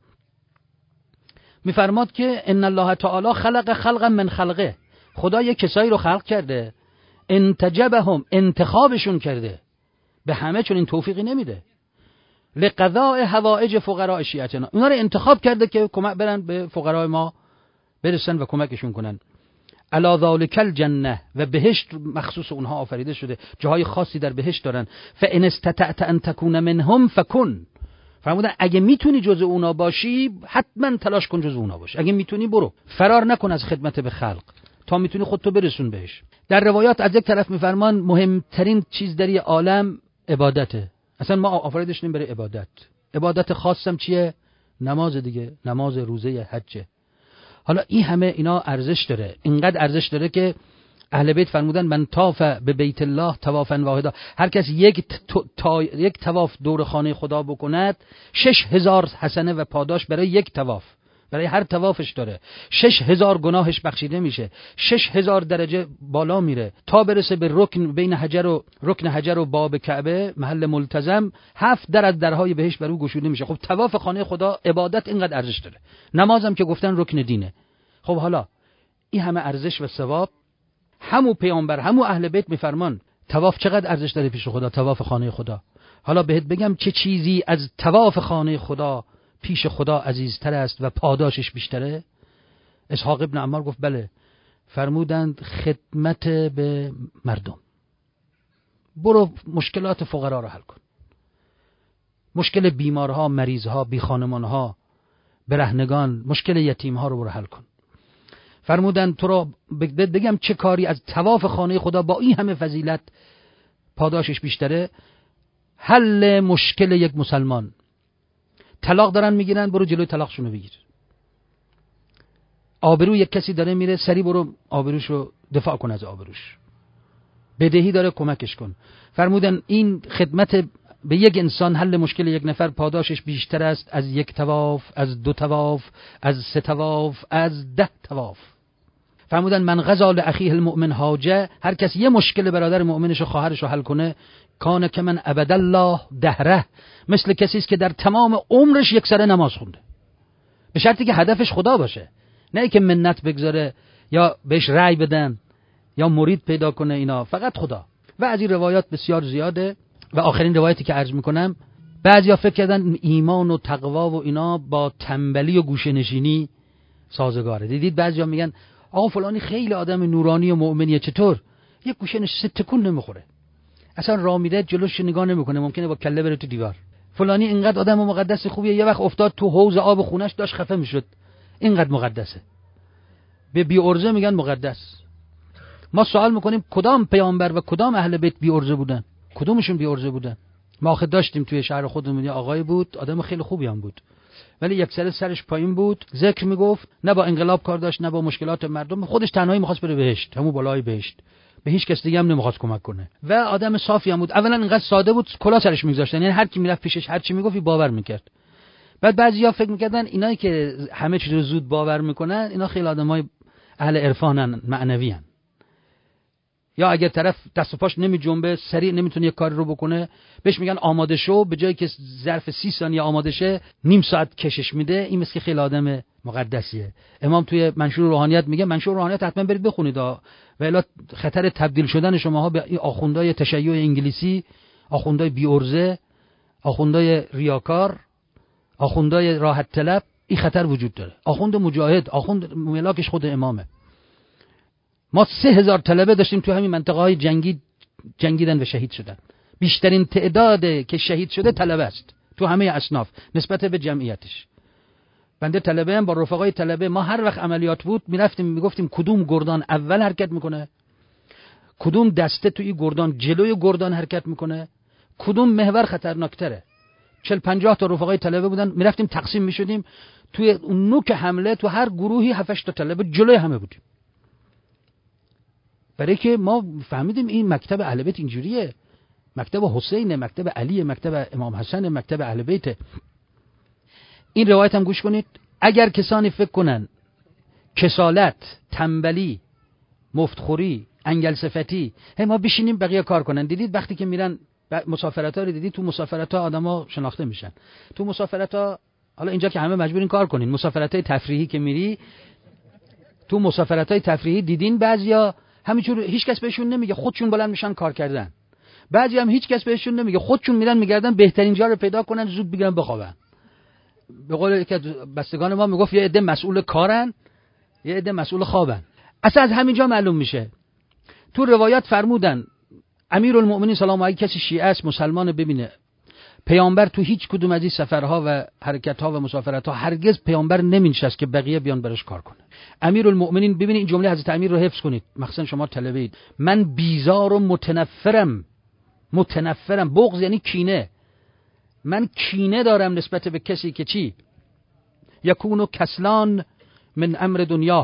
میفرماد که ان الله تعالی خلق خلقا من خلقه. خدا یک کسایی رو خلق کرده، انتجبهم، انتخابشون کرده، به همه چون این توفیقی نمیده. لقضاء حوائج فقراء شیعتنا، اونا رو انتخاب کرده که کمک برن به فقرای ما برسن و کمکشون کنن. الا ذالک الجنه، و بهشت مخصوص اونها آفریده شده، جاهای خاصی در بهشت دارن. فان استطعت ان تکون منهم فکن. فرمودن اگه میتونی جز اونا باشی حتما تلاش کن جز اونا باش. اگه میتونی برو، فرار نکن از خدمت به خلق تا میتونی خودتو برسون بهش. در روایات از یک طرف میفرمان مهمترین چیز در این عالم عبادته. اصلا ما آفریدش نیم برای عبادت. عبادت خاصم چیه؟ نماز دیگه، نماز، روزه، حجه. حالا این همه اینا ارزش داره، اینقدر ارزش داره که اهل بیت فرمودن من طاف به بیت الله طوافا واحدا. هر کس یک تا یک طواف دور خانه خدا بکند، شش هزار حسنه و پاداش برای یک طواف، برای هر طوافش داره. شش هزار گناهش بخشیده میشه، شش هزار درجه بالا میره تا برسه به رکن بین حجر و رکن حجر و باب کعبه، محل ملتزم. هفت در از درهای بهشت بر او گشوده میشه. خب طواف خانه خدا عبادت اینقدر ارزش داره. نمازم که گفتن رکن دینه. خب حالا این همه ارزش و ثواب، همو پیامبر همو اهل بیت میفرمان طواف چقدر ارزش داره پیش خدا، طواف خانه خدا. حالا بهت بگم چه چیزی از طواف خانه خدا پیش خدا عزیزتر است و پاداشش بیشتره؟ اسحاق ابن عمار گفت بله. فرمودند خدمت به مردم. برو مشکلات فقرا رو حل کن، مشکل بیمارها، مریضها، بی خانمانها، برهنگان، مشکل یتیمها رو برو حل کن. فرمودند تو رو بگم چه کاری از طواف خانه خدا با این همه فضیلت پاداشش بیشتره؟ حل مشکل یک مسلمان. طلاق دارن میگیرن، برو جلوی طلاقشون رو بگیر. آبرو یک کسی داره میره، سری برو آبروشو دفاع کن از آبروش. بدهی داره، کمکش کن. فرمودن این خدمت به یک انسان، حل مشکل یک نفر، پاداشش بیشتر است از یک طواف، از دو طواف، از سه طواف، از ده طواف. فرمودن من غزا لاخیه المؤمن حاجه، هر کس یه مشکل برادر مؤمنش و خواهرش رو حل کنه، کان که من ابدالله دهره، مثل کسی است که در تمام عمرش یک سره نماز خونده. به شرطی که هدفش خدا باشه، نه که منت بگذاره یا بهش رأی بدن یا مرید پیدا کنه، اینا فقط خدا. و از این روایات بسیار زیاده. و آخرین روایتی که عرض میکنم، بعضیا فکر کردن ایمان و تقوا و اینا با تنبلی و گوشه نشینی سازگاره. دیدید بعضیا میگن آقا فلانی خیلی آدم نورانی و مؤمنیه، چطور یک گوشه نشسته تکون نمیخوره، اصلا راه میره جلوش نگاه نمیکنه، ممکنه با کله بره تو دیوار. فلانی اینقدر آدم مقدس خوبیه، یه وقت افتاد تو حوض آب خونش داشت خفه میشد، اینقدر مقدسه. به بی ارزه میگن مقدس. ما سوال میکنیم کدام پیامبر و کدام اهل بیت بی ارزه بودن؟ کدومشون بی ارزه بودن؟ ما آخه داشتیم توی شهر خودمون یه آقای بود، آدم خیلی خوبی هم بود، ولی یک سر سرش پایین بود، ذکر میگفت، نه با انقلاب کار داشت نه با مشکلات مردم، خودش تنهایی میخواست بره بهشت، همون بالای بهشت، به هیچ کس دیگه هم نمیخواست کمک کنه و آدم صافی هم بود. اولا اینقدر ساده بود کلا سرش میگذاشتن، یعنی هر کی میرفت پیشش هر چی میگفت باور میکرد. بعد بعضیا فکر میکردن اینایی که همه چیز رو زود باور میکنن اینا خیلی آدمای اهل عرفانن، معنویان. یا اگر طرف دست و پاش نمی جنبه، سریع نمیتونه یک کاری رو بکنه، بهش میگن آماده شو، به جایی که ظرف سی ثانیه آماده شه نیم ساعت کشش میده، این مثل خیلی آدم مقدسیه. امام توی منشور روحانیت میگه منشور روحانیت حتما برید بخونید و الا خطر تبدیل شدن شماها به این آخوندای تشیع انگلیسی، آخوندای بی ارزه، آخوندای ریاکار، آخوندای راحت طلب، این خطر وجود داره. آخوند مجاهد، آخوند ملاکش خود امامه. ما سه هزار طلبه داشتیم تو همین منطقه های جنگی جنگیدن و شهید شدن. بیشترین تعداد که شهید شده طلبه است تو همه اصناف نسبت به جمعیتش. بنده طلبه هم با رفقای طلبه، ما هر وقت عملیات بود میرفتیم میگفتیم کدوم گردان اول حرکت میکنه، کدوم دسته توی گردان جلوی گردان حرکت میکنه، کدوم محور خطرناکتره. چهل پنجاه تا رفقای طلبه بودن، میرفتیم تقسیم میشدیم توی اون نوک حمله، تو هر گروهی هفت هشت تا طلبه جلوی همه بودیم. برای که ما فهمیدیم این مکتب اهل بیت اینجوریه، مکتب حسین، مکتب علی، مکتب امام حسن، مکتب اهل بیت. این روایت هم گوش کنید. اگر کسانی فکر کنن کسالت، تنبلی، مفتخوری، انگل صفتی، هی ما بشینیم بقیه کار کنن. دیدید وقتی که میرن مسافرت ها رو دیدید، تو مسافرت ها آدما شناخته میشن. تو مسافرت ها، حالا اینجا که همه مجبورین کار کنین، مسافرت های تفریحی که میری، تو مسافرت های تفریحی دیدین بعضیا همینجور هیچ کس بهشون نمیگه، خودشون بلند میشن کار کردن. بعضی هم هیچ کس بهشون نمیگه، خودشون میرن میگردن بهترین جا رو پیدا کنن زود بگیرن بخوابن. به قول که بستگان ما میگفت یه عده مسئول کارن، یه عده مسئول خوابن. اصلا از همینجا معلوم میشه. تو روایات فرمودن امیرالمؤمنین سلام علیه کسی شیعه است مسلمان ببینه، پیامبر تو هیچ کدوم از این سفرها و حرکت‌ها و مسافرت‌ها هرگز پیامبر نمینشست که بقیه بیان برش کار کنه. امیرالمؤمنین، ببینید این جمله حضرت امیر رو حفظ کنید، مخصوصا شما طلبه اید. من بیزار و متنفرم. متنفرم، بغض یعنی کینه. من کینه دارم نسبت به کسی که چی؟ یکونو کسلان من امر دنیا،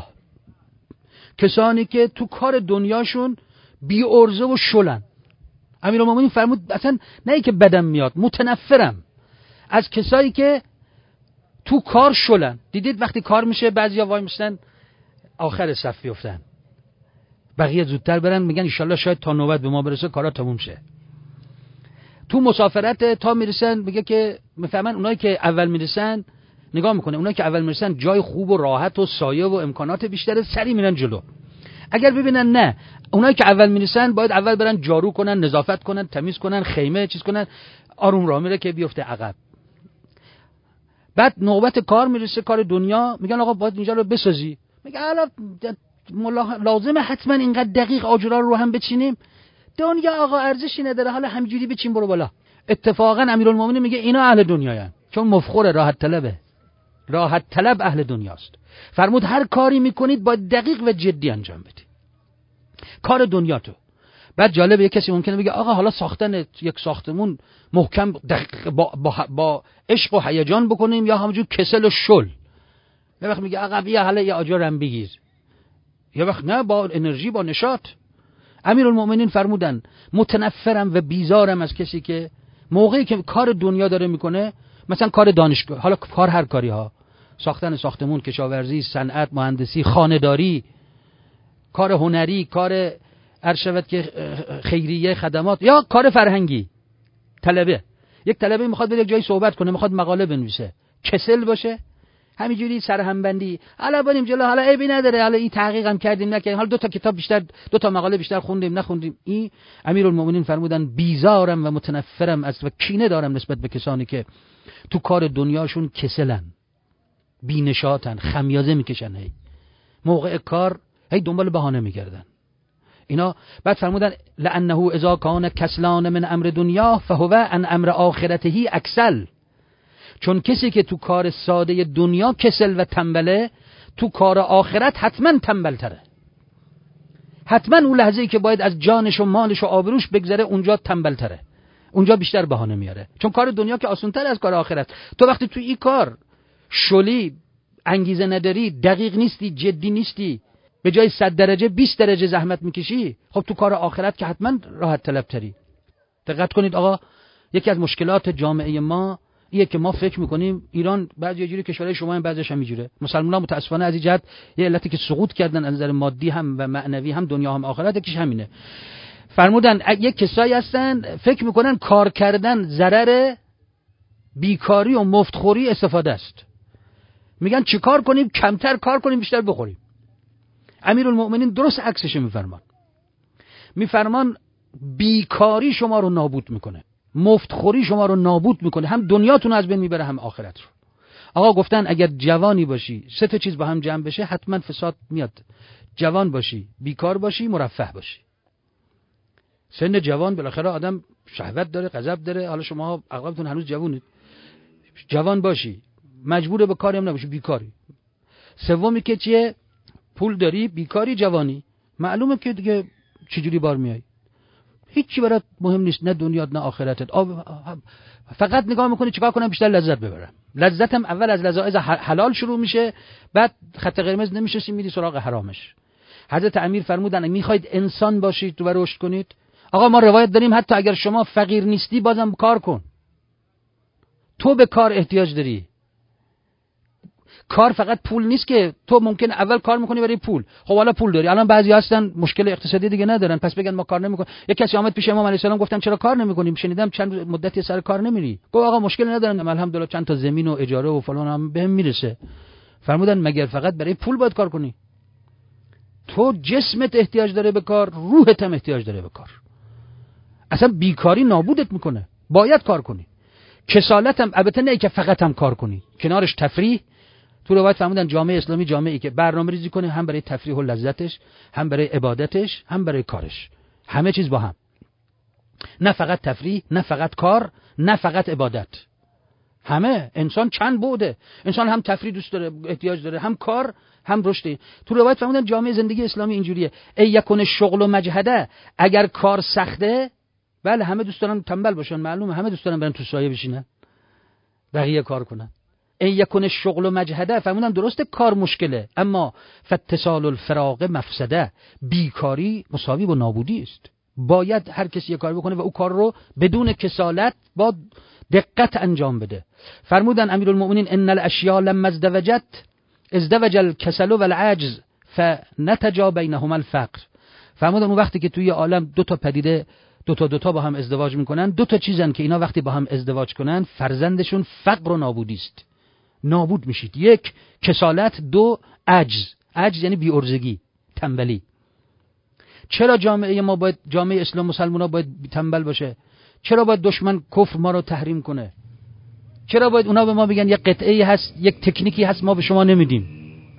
کسانی که تو کار دنیاشون بی ارزه و شلن. امیرالمومنین فرمود اصلا نه که بدم میاد، متنفرم از کسایی که تو کار شلن. دیدید وقتی کار میشه بعضیا وای میستن آخر صف بیفتن، بقیه زودتر برن، میگن ان شاءالله شاید تا نوبت به ما برسه کارا تموم شه. تو مسافرت تا میرسن میگه که میفهمن اونایی که اول میرسن، نگاه میکنه اونایی که اول میرسن جای خوب و راحت و سایه و امکانات بیشتره، سری میرن جلو. اگر ببینن نه اونایی که اول میرسن باید اول برن جارو کنن، نظافت کنن، تمیز کنن، خیمه چیز کنن، آروم راه میره که بیفته عقب. بعد نوبت کار میرسه، کار دنیا، میگن آقا باید اینجا رو بسازی. میگه حالا لازمه حتما اینقدر دقیق آجرا رو هم بچینیم؟ دنیا آقا ارزشی نداره، حالا همجوری بچین برو بالا. اتفاقا امیرالمومنین میگه اینا اهل دنیاین، چون مفخور راحت طلبه، راحت طلب اهل دنیاست. فرمود هر کاری میکنید باید دقیق و جدی انجام بدید، کار دنیا تو. بعد جالبه یک کسی ممکنه بگه آقا حالا ساختن یک ساختمون محکم دقیق با, با, با عشق و هیجان بکنیم یا همونجور کسل و شل. یه وقت میگه آقا بیا حالا یه آجرم بگیر، یه وقت نه با انرژی با نشاط. امیرالمومنین فرمودن متنفرم و بیزارم از کسی که موقعی که کار دنیا داره میکنه، مثلا کار دانشگاه، حالا کار هر کاری ها، ساختن ساختمون، کشاورزی، صنعت، مهندسی، خانه‌داری، کار هنری، کار ارشد که خیریه، خدمات، یا کار فرهنگی. طلبه، یک طلبه میخواد بره یک جایی صحبت کنه، میخواد مقاله بنویسه، کسل باشه، همینجوری سرهمبندی. حالا بریم جلو، حالا عیبی نداره، حالا این تحقیق هم کردیم نکردیم، حالا دو تا کتاب بیشتر، دو تا مقاله بیشتر خوندیم نخوندیم. این امیرالمومنین فرمودن بیزارم و متنفرم از و کینه دارم نسبت به کسانی که تو کار دنیاشون کسلن، بی‌نشاطن، خمیازه میکشن، هی موقع کار هی دنبال بهانه میگردن اینا. بعد فرمودن لانه اذا کان کسلان من امر دنیا فهو عن امر آخرته اکسل. چون کسی که تو کار ساده دنیا کسل و تنبله، تو کار آخرت حتما تنبل تره. حتما اون لحظه‌ای که باید از جانش و مالش و آبروش بگذره اونجا تنبل تره، اونجا بیشتر بهانه میاره. چون کار دنیا که آسان‌تر از کار آخرت. تو وقتی تو این کار شلی، انگیزه نداری، دقیق نیستی، جدی نیستی، به جای صد درجه بیست درجه زحمت میکشی، خب تو کار آخرت که حتما راحت طلب تری. دقت کنید آقا، یکی از مشکلات جامعه ما اینه که ما فکر میکنیم ایران بعضی یه جوری، کشورهای شما هم بعضیش هم اینجوره. مسلمان‌ها متاسفانه از این جهت یه علتی که سقوط کردن از نظر مادی هم و معنوی هم، دنیا هم آخرت، یکیش همینه. فرمودن یک کسایی هستن فکر میکنن کار کردن ضرر، بیکاری و مفتخوری استفاده است. میگن چیکار کنیم؟ کمتر کار کنیم بیشتر بخوریم. امیرالمومنین درست عکسش میفرمان. میفرمان بیکاری شما رو نابود میکنه، مفتخوری شما رو نابود میکنه، هم دنیاتون از بین میبره هم آخرت رو. آقا گفتن اگر جوانی باشی، سه تا چیز با هم جمع بشه حتما فساد میاد. جوان باشی، بیکار باشی، مرفه باشی. سن جوان بالاخره آدم شهوت داره، غضب داره. حالا شما اغلبتون هنوز جوونید. جوان باشی، مجبور به کاری هم نباشی، بیکاری. سومی که چیه؟ پول داری، بیکاری، جوانی. معلومه که دیگه چجوری بار میای. هیچی برات مهم نیست، نه دنیات نه آخرتت. فقط نگاه میکنی چیکار کنم بیشتر لذت ببرم. لذتم اول از لذایز حلال شروع میشه، بعد خط قرمز نمیشه، میری سراغ حرامش. حضرت امیر فرمودن میخواید انسان باشید و رشد کنید؟ آقا ما روایت داریم حتی اگر شما فقیر نیستی بازم کار کن. تو به کار احتیاج داری. کار فقط پول نیست که تو ممکن اول کار میکنی برای پول. خب حالا پول داری. الان بعضی هستن مشکل اقتصادی دیگه ندارن، پس بگن ما کار نمیکنیم. یک کسی اومد پیش امام علیه السلام، گفتم چرا کار نمیکنیم؟ شنیدم چند مدتی سر کار نمیری. گفت آقا مشکل ندارم، الحمدلله چند تا زمین و اجاره و فلان هم بهم میرسه. فرمودن مگر فقط برای پول باید کار کنی؟ تو جسمت احتیاج داره به کار، روحت هم احتیاج داره به کار. اصلا بیکاری نابودت میکنه، باید کار کنی. کسالت هم البته نه که فقط هم کار کنی، کنارش تفریح. تو روایت فرمودن جامعه اسلامی جامعه‌ای که برنامه‌ریزی کنه هم برای تفریح و لذتش، هم برای عبادتش، هم برای کارش، همه چیز با هم. نه فقط تفریح، نه فقط کار، نه فقط عبادت. همه. انسان چند بوده. انسان هم تفریح دوست داره، احتیاج داره، هم کار، هم رشد. تو روایت فرمودن جامعه زندگی اسلامی اینجوریه. ای یکون شغل و مجهده، اگر کار سخته، بله همه دوست دارن تنبل باشن، معلومه همه دوست دارن برن تو سایه بشینن، بقیه کار کنن. این یکون شغل و مجهده، فرمودن درسته کار مشکله، اما فاتصال الفراغ مفسده، بیکاری مساوی با نابودی است. باید هر کسی یک کار بکنه و او کار رو بدون کسالت با دقت انجام بده. فرمودن امیرالمومنین ان الاشیاء لما ازدوجت ازدوج الکسل والعجز فنتجا بینهما الفقر. فرمودن اون وقتی که توی عالم دو تا پدیده دو تا دو تا با هم ازدواج میکنن، دو تا چیزن که اینا وقتی با هم ازدواج کنن فرزندشون فقر و نابودی است. نابود میشید. یک کسالت، دو عجز. عجز یعنی بی‌عرضگی، تنبلی. چرا جامعه ما باید، جامعه اسلام مسلمان‌ها باید تنبل باشه؟ چرا باید دشمن کفر ما رو تحریم کنه؟ چرا باید اونا به ما بگن یک قطعه‌ای هست، یک تکنیکی هست ما به شما نمیدیم؟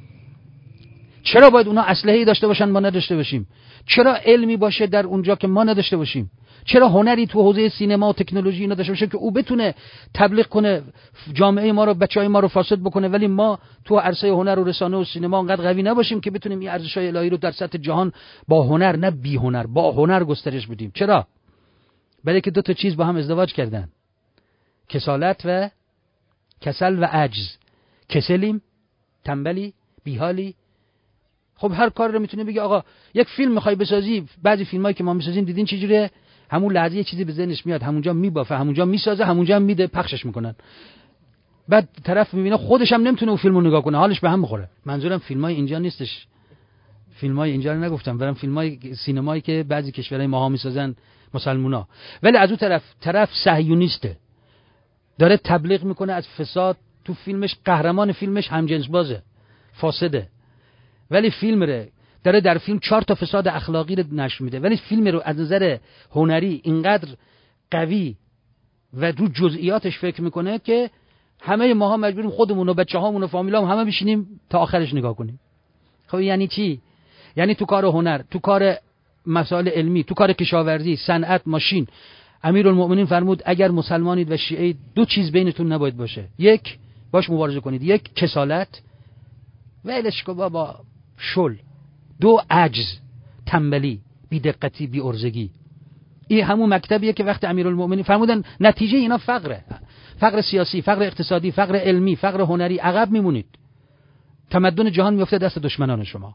چرا باید اونا اسلحه‌ای داشته باشن ما نداشته باشیم؟ چرا علمی باشه در اونجا که ما نداشته باشیم؟ چرا هنری تو حوزه سینما و تکنولوژی اینا داشته باشه که او بتونه تبلیغ کنه، جامعه ما رو، بچهای ما رو فاسد بکنه، ولی ما تو عرصه هنر و رسانه و سینما انقدر قوی نباشیم که بتونیم این ارزش‌های الهی رو در سطح جهان با هنر، نه بی هنر، با هنر گسترش بدیم؟ چرا؟ برای که دو تا چیز با هم ازدواج کردن، کسالت و کسل و عجز. کسلیم، تنبلی، بیحالی. خب هر کار رو میتونه بگه آقا یک فیلم میخوای بسازی، بعضی فیلمایی که ما میسازیم دیدین چجوریه؟ همون لحظه یه چیزی به ذهنش میاد، همونجا میبافه، همونجا میسازه، همونجا میده، پخشش میکنن. بعد طرف میبینه خودش هم نمیتونه اون فیلمو نگاه کنه، حالش به هم میخوره. منظورم فیلمای اینجا نیستش، فیلمای اینجا رو نگفتم، برام فیلمای سینمایی که بعضی کشورهای ماها میسازن مسلمونا، ولی از اون طرف طرف صهیونیسته، داره تبلیغ میکنه از فساد تو فیلمش قهرمان فیلمش همجنس بازه، فاسده، ولی فیلم رو داره در فیلم چهار تا فساد اخلاقی رو نشر میده، ولی فیلم رو از نظر هنری اینقدر قوی و رو جزئیاتش فکر میکنه که همه ماها مجبوریم خودمون و بچه‌هامون و فامیلامون همه بشینیم تا آخرش نگاه کنیم. خب یعنی چی؟ یعنی تو کار هنر، تو کار مسائل علمی، تو کار کشاورزی، صنعت، ماشین، امیرالمؤمنین فرمود اگر مسلمانید و شیعه دو چیز بینتون نباید باشه، یک باش مبارزه کنید، یک کسالت ولش کن بابا شل، دو عجز، تنبلی، بی‌دقتی، بی‌عرضگی. این همون مکتبیه که وقتی امیرالمؤمنین فرمودن نتیجه اینا فقره، فقر سیاسی، فقر اقتصادی، فقر علمی، فقر هنری، عقب میمونید، تمدن جهان میفته دست دشمنان شما.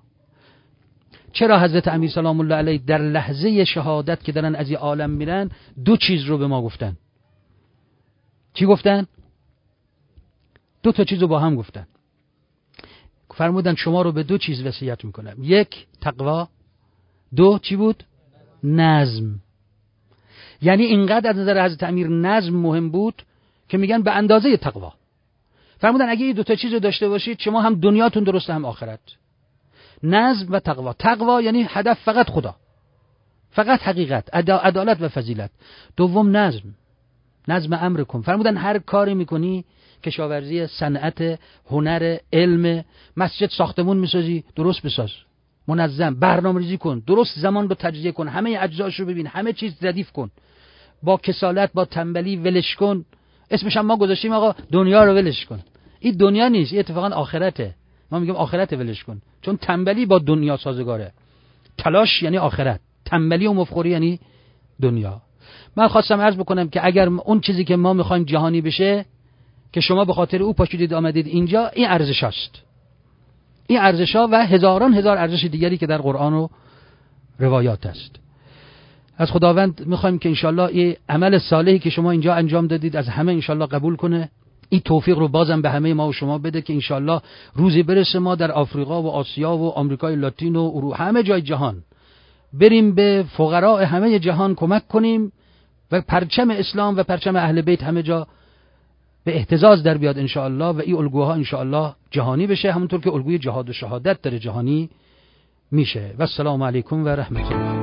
چرا حضرت امیر سلام الله علیه در لحظه شهادت که دارن از این عالم میرن دو چیز رو به ما گفتن؟ چی گفتن؟ دو تا چیز رو با هم گفتن. فرمودن شما رو به دو چیز وصیت میکنم، یک تقوا، دو چی بود؟ نظم. یعنی اینقدر از نظر حضرت امیر نظم مهم بود که میگن به اندازه تقوا. فرمودن اگه این دو تا چیز رو داشته باشید شما هم دنیاتون درسته هم آخرت. نظم و تقوا. تقوا یعنی هدف فقط خدا، فقط حقیقت، عدالت و فضیلت. دوم نظم، نظم امر کن. فرمودن هر کاری میکنی، کشاورزی، صنعت، هنر، علم، مسجد، ساختمون میسازی، درست بساز، منظم، برنامه‌ریزی کن، درست زمان رو تجزیه کن، همه اجزاش رو ببین، همه چیز ردیف کن. با کسالت، با تنبلی ولش کن. اسمش هم ما گذاشتیم آقا دنیا رو ولش کن. این دنیا نیست، این اتفاقا آخرته. ما میگیم آخرت ولش کن، چون تنبلی با دنیا سازگاره. تلاش یعنی آخرت، تنبلی و مفخوری یعنی دنیا. من خواستم عرض بکنم که اگر اون چیزی که ما میخوایم جهانی بشه که شما به خاطر او پاشیدید آمدید اینجا، این ارزش است. این ارزش ها و هزاران هزار ارزش دیگری که در قرآن و روایات است. از خداوند میخوایم که انشالله این عمل صالحی که شما اینجا انجام دادید از همه انشالله قبول کنه. این توفیق رو بازم به همه ما و شما بده که انشالله روزی برسه ما در آفریقا و آسیا و آمریکای لاتین و اروپا، همه جای جهان بریم به فقراء همه جهان کمک کنیم و پرچم اسلام و پرچم اهل بیت همه جا به اهتزاز در بیاد انشاءالله و این الگوها انشاءالله جهانی بشه، همونطور که الگوی جهاد و شهادت در جهانی میشه. و السلام علیکم و رحمت الله.